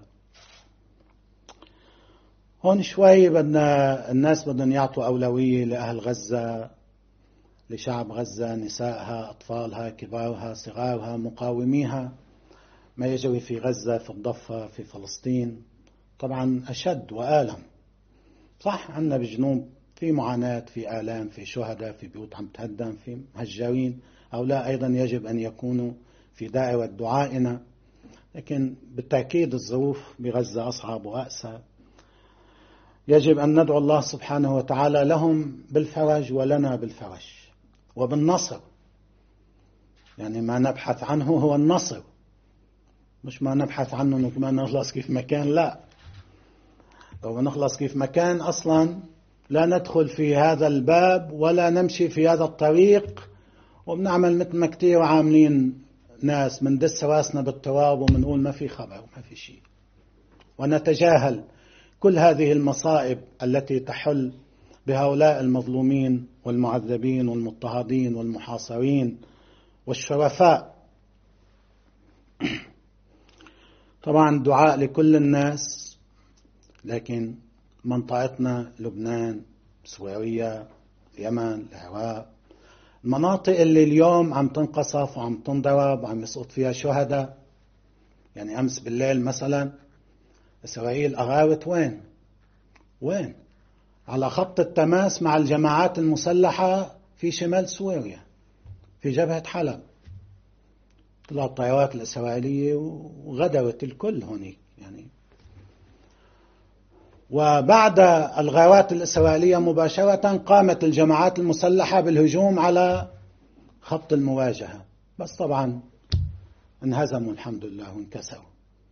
Speaker 1: هون شوي بدنا الناس بدهم يعطوا أولوية لأهل غزة، لشعب غزة، نسائها، أطفالها، كبارها، صغارها، مقاوميها. ما يجري في غزة، في الضفة، في فلسطين طبعا أشد وآلم. صح عنا بجنوب في معاناة، في آلام، في شهداء، في بيوت عم تهدم، في مهجرين، هؤلاء أيضا يجب أن يكونوا في دائرة دعائنا. لكن بالتأكيد الظروف بغزة أصعب وأقسى. يجب أن ندعو الله سبحانه وتعالى لهم بالفرج ولنا بالفرج وبالنصر. يعني ما نبحث عنه هو النصر، مش ما نبحث عنه ما نخلص كيف مكان. لا، لو نخلص كيف مكان أصلا لا ندخل في هذا الباب ولا نمشي في هذا الطريق، وبنعمل مثل ما كتير عاملين ناس، مندس راسنا بالتراب ومنقول ما في خبر وما في شيء، ونتجاهل كل هذه المصائب التي تحل بهؤلاء المظلومين والمعذبين والمضطهدين والمحاصرين والشرفاء. طبعا دعاء لكل الناس، لكن منطقتنا لبنان، سوريا، اليمن، العراق، المناطق اللي اليوم عم تنقصف وعم تنضرب وعم يسقط فيها شهداء، يعني أمس بالليل مثلا إسرائيل أغارت وين على خط التماس مع الجماعات المسلحة في شمال سوريا في جبهة حلب. طلعت الطائرات الإسرائيلية وغدرت الكل هناك يعني. وبعد الغارات الإسرائيلية مباشرة قامت الجماعات المسلحة بالهجوم على خط المواجهة، بس طبعا انهزموا الحمد لله وانكسروا.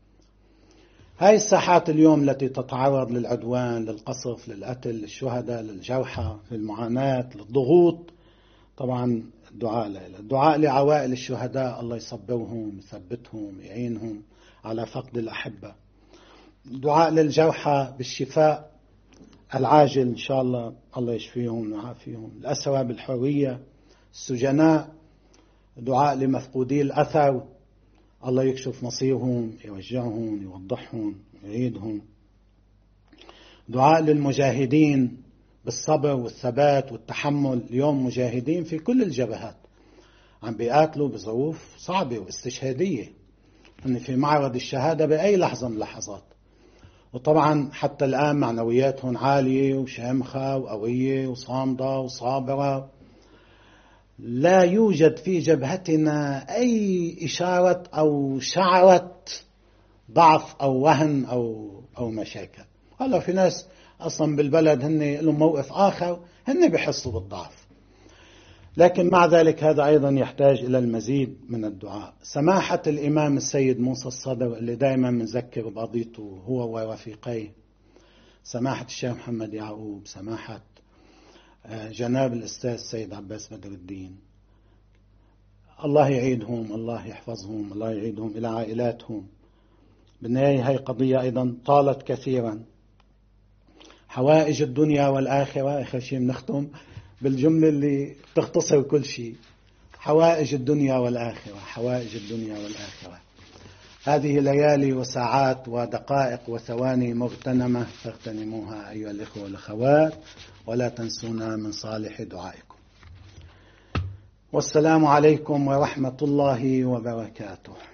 Speaker 1: هاي الساحات اليوم التي تتعرض للعدوان، للقصف، للقتل، للشهداء، للجرحى، للمعاناة، للضغوط، طبعا الدعاء لعوائل الشهداء، الله يصبرهم، يثبتهم، يعينهم على فقد الأحبة. دعاء للجرحى بالشفاء العاجل إن شاء الله، الله يشفيهم ويعافيهم. الأسرى بالحرية، السجناء، دعاء لمفقودي الأثر، الله يكشف مصيرهم، يوجههم، يوضحهم، يعيدهم. دعاء للمجاهدين بالصبر والثبات والتحمل. اليوم مجاهدين في كل الجبهات عم بيقاتلوا بظروف صعبة واستشهادية، أن في معرض الشهادة بأي لحظة من اللحظات. وطبعا حتى الآن معنوياتهم عالية وشامخة وقوية وصامدة وصابرة. لا يوجد في جبهتنا أي إشارة أو شعرة ضعف أو وهن أو مشاكل. هلا في ناس أصلا بالبلد هن لهم موقف آخر، هن بيحسوا بالضعف، لكن مع ذلك هذا أيضا يحتاج إلى المزيد من الدعاء. سماحة الإمام السيد موسى الصدر اللي دائما منذكر بقضيته هو ورفيقيه، سماحة الشيخ محمد يعقوب، سماحة جناب الأستاذ السيد عباس بدر الدين، الله يعيدهم، الله يحفظهم، الله يعيدهم إلى عائلاتهم. بالنهاية هاي قضية أيضا طالت كثيرا. حوائج الدنيا والآخرة، آخر شيء بنختم بالجملة اللي تختصر كل شيء: حوائج الدنيا والآخرة، حوائج الدنيا والآخرة. هذه ليالي وساعات ودقائق وثواني مغتنمة، فاغتنموها أيها الإخوة والأخوات، ولا تنسونا من صالح دعائكم. والسلام عليكم ورحمة الله وبركاته.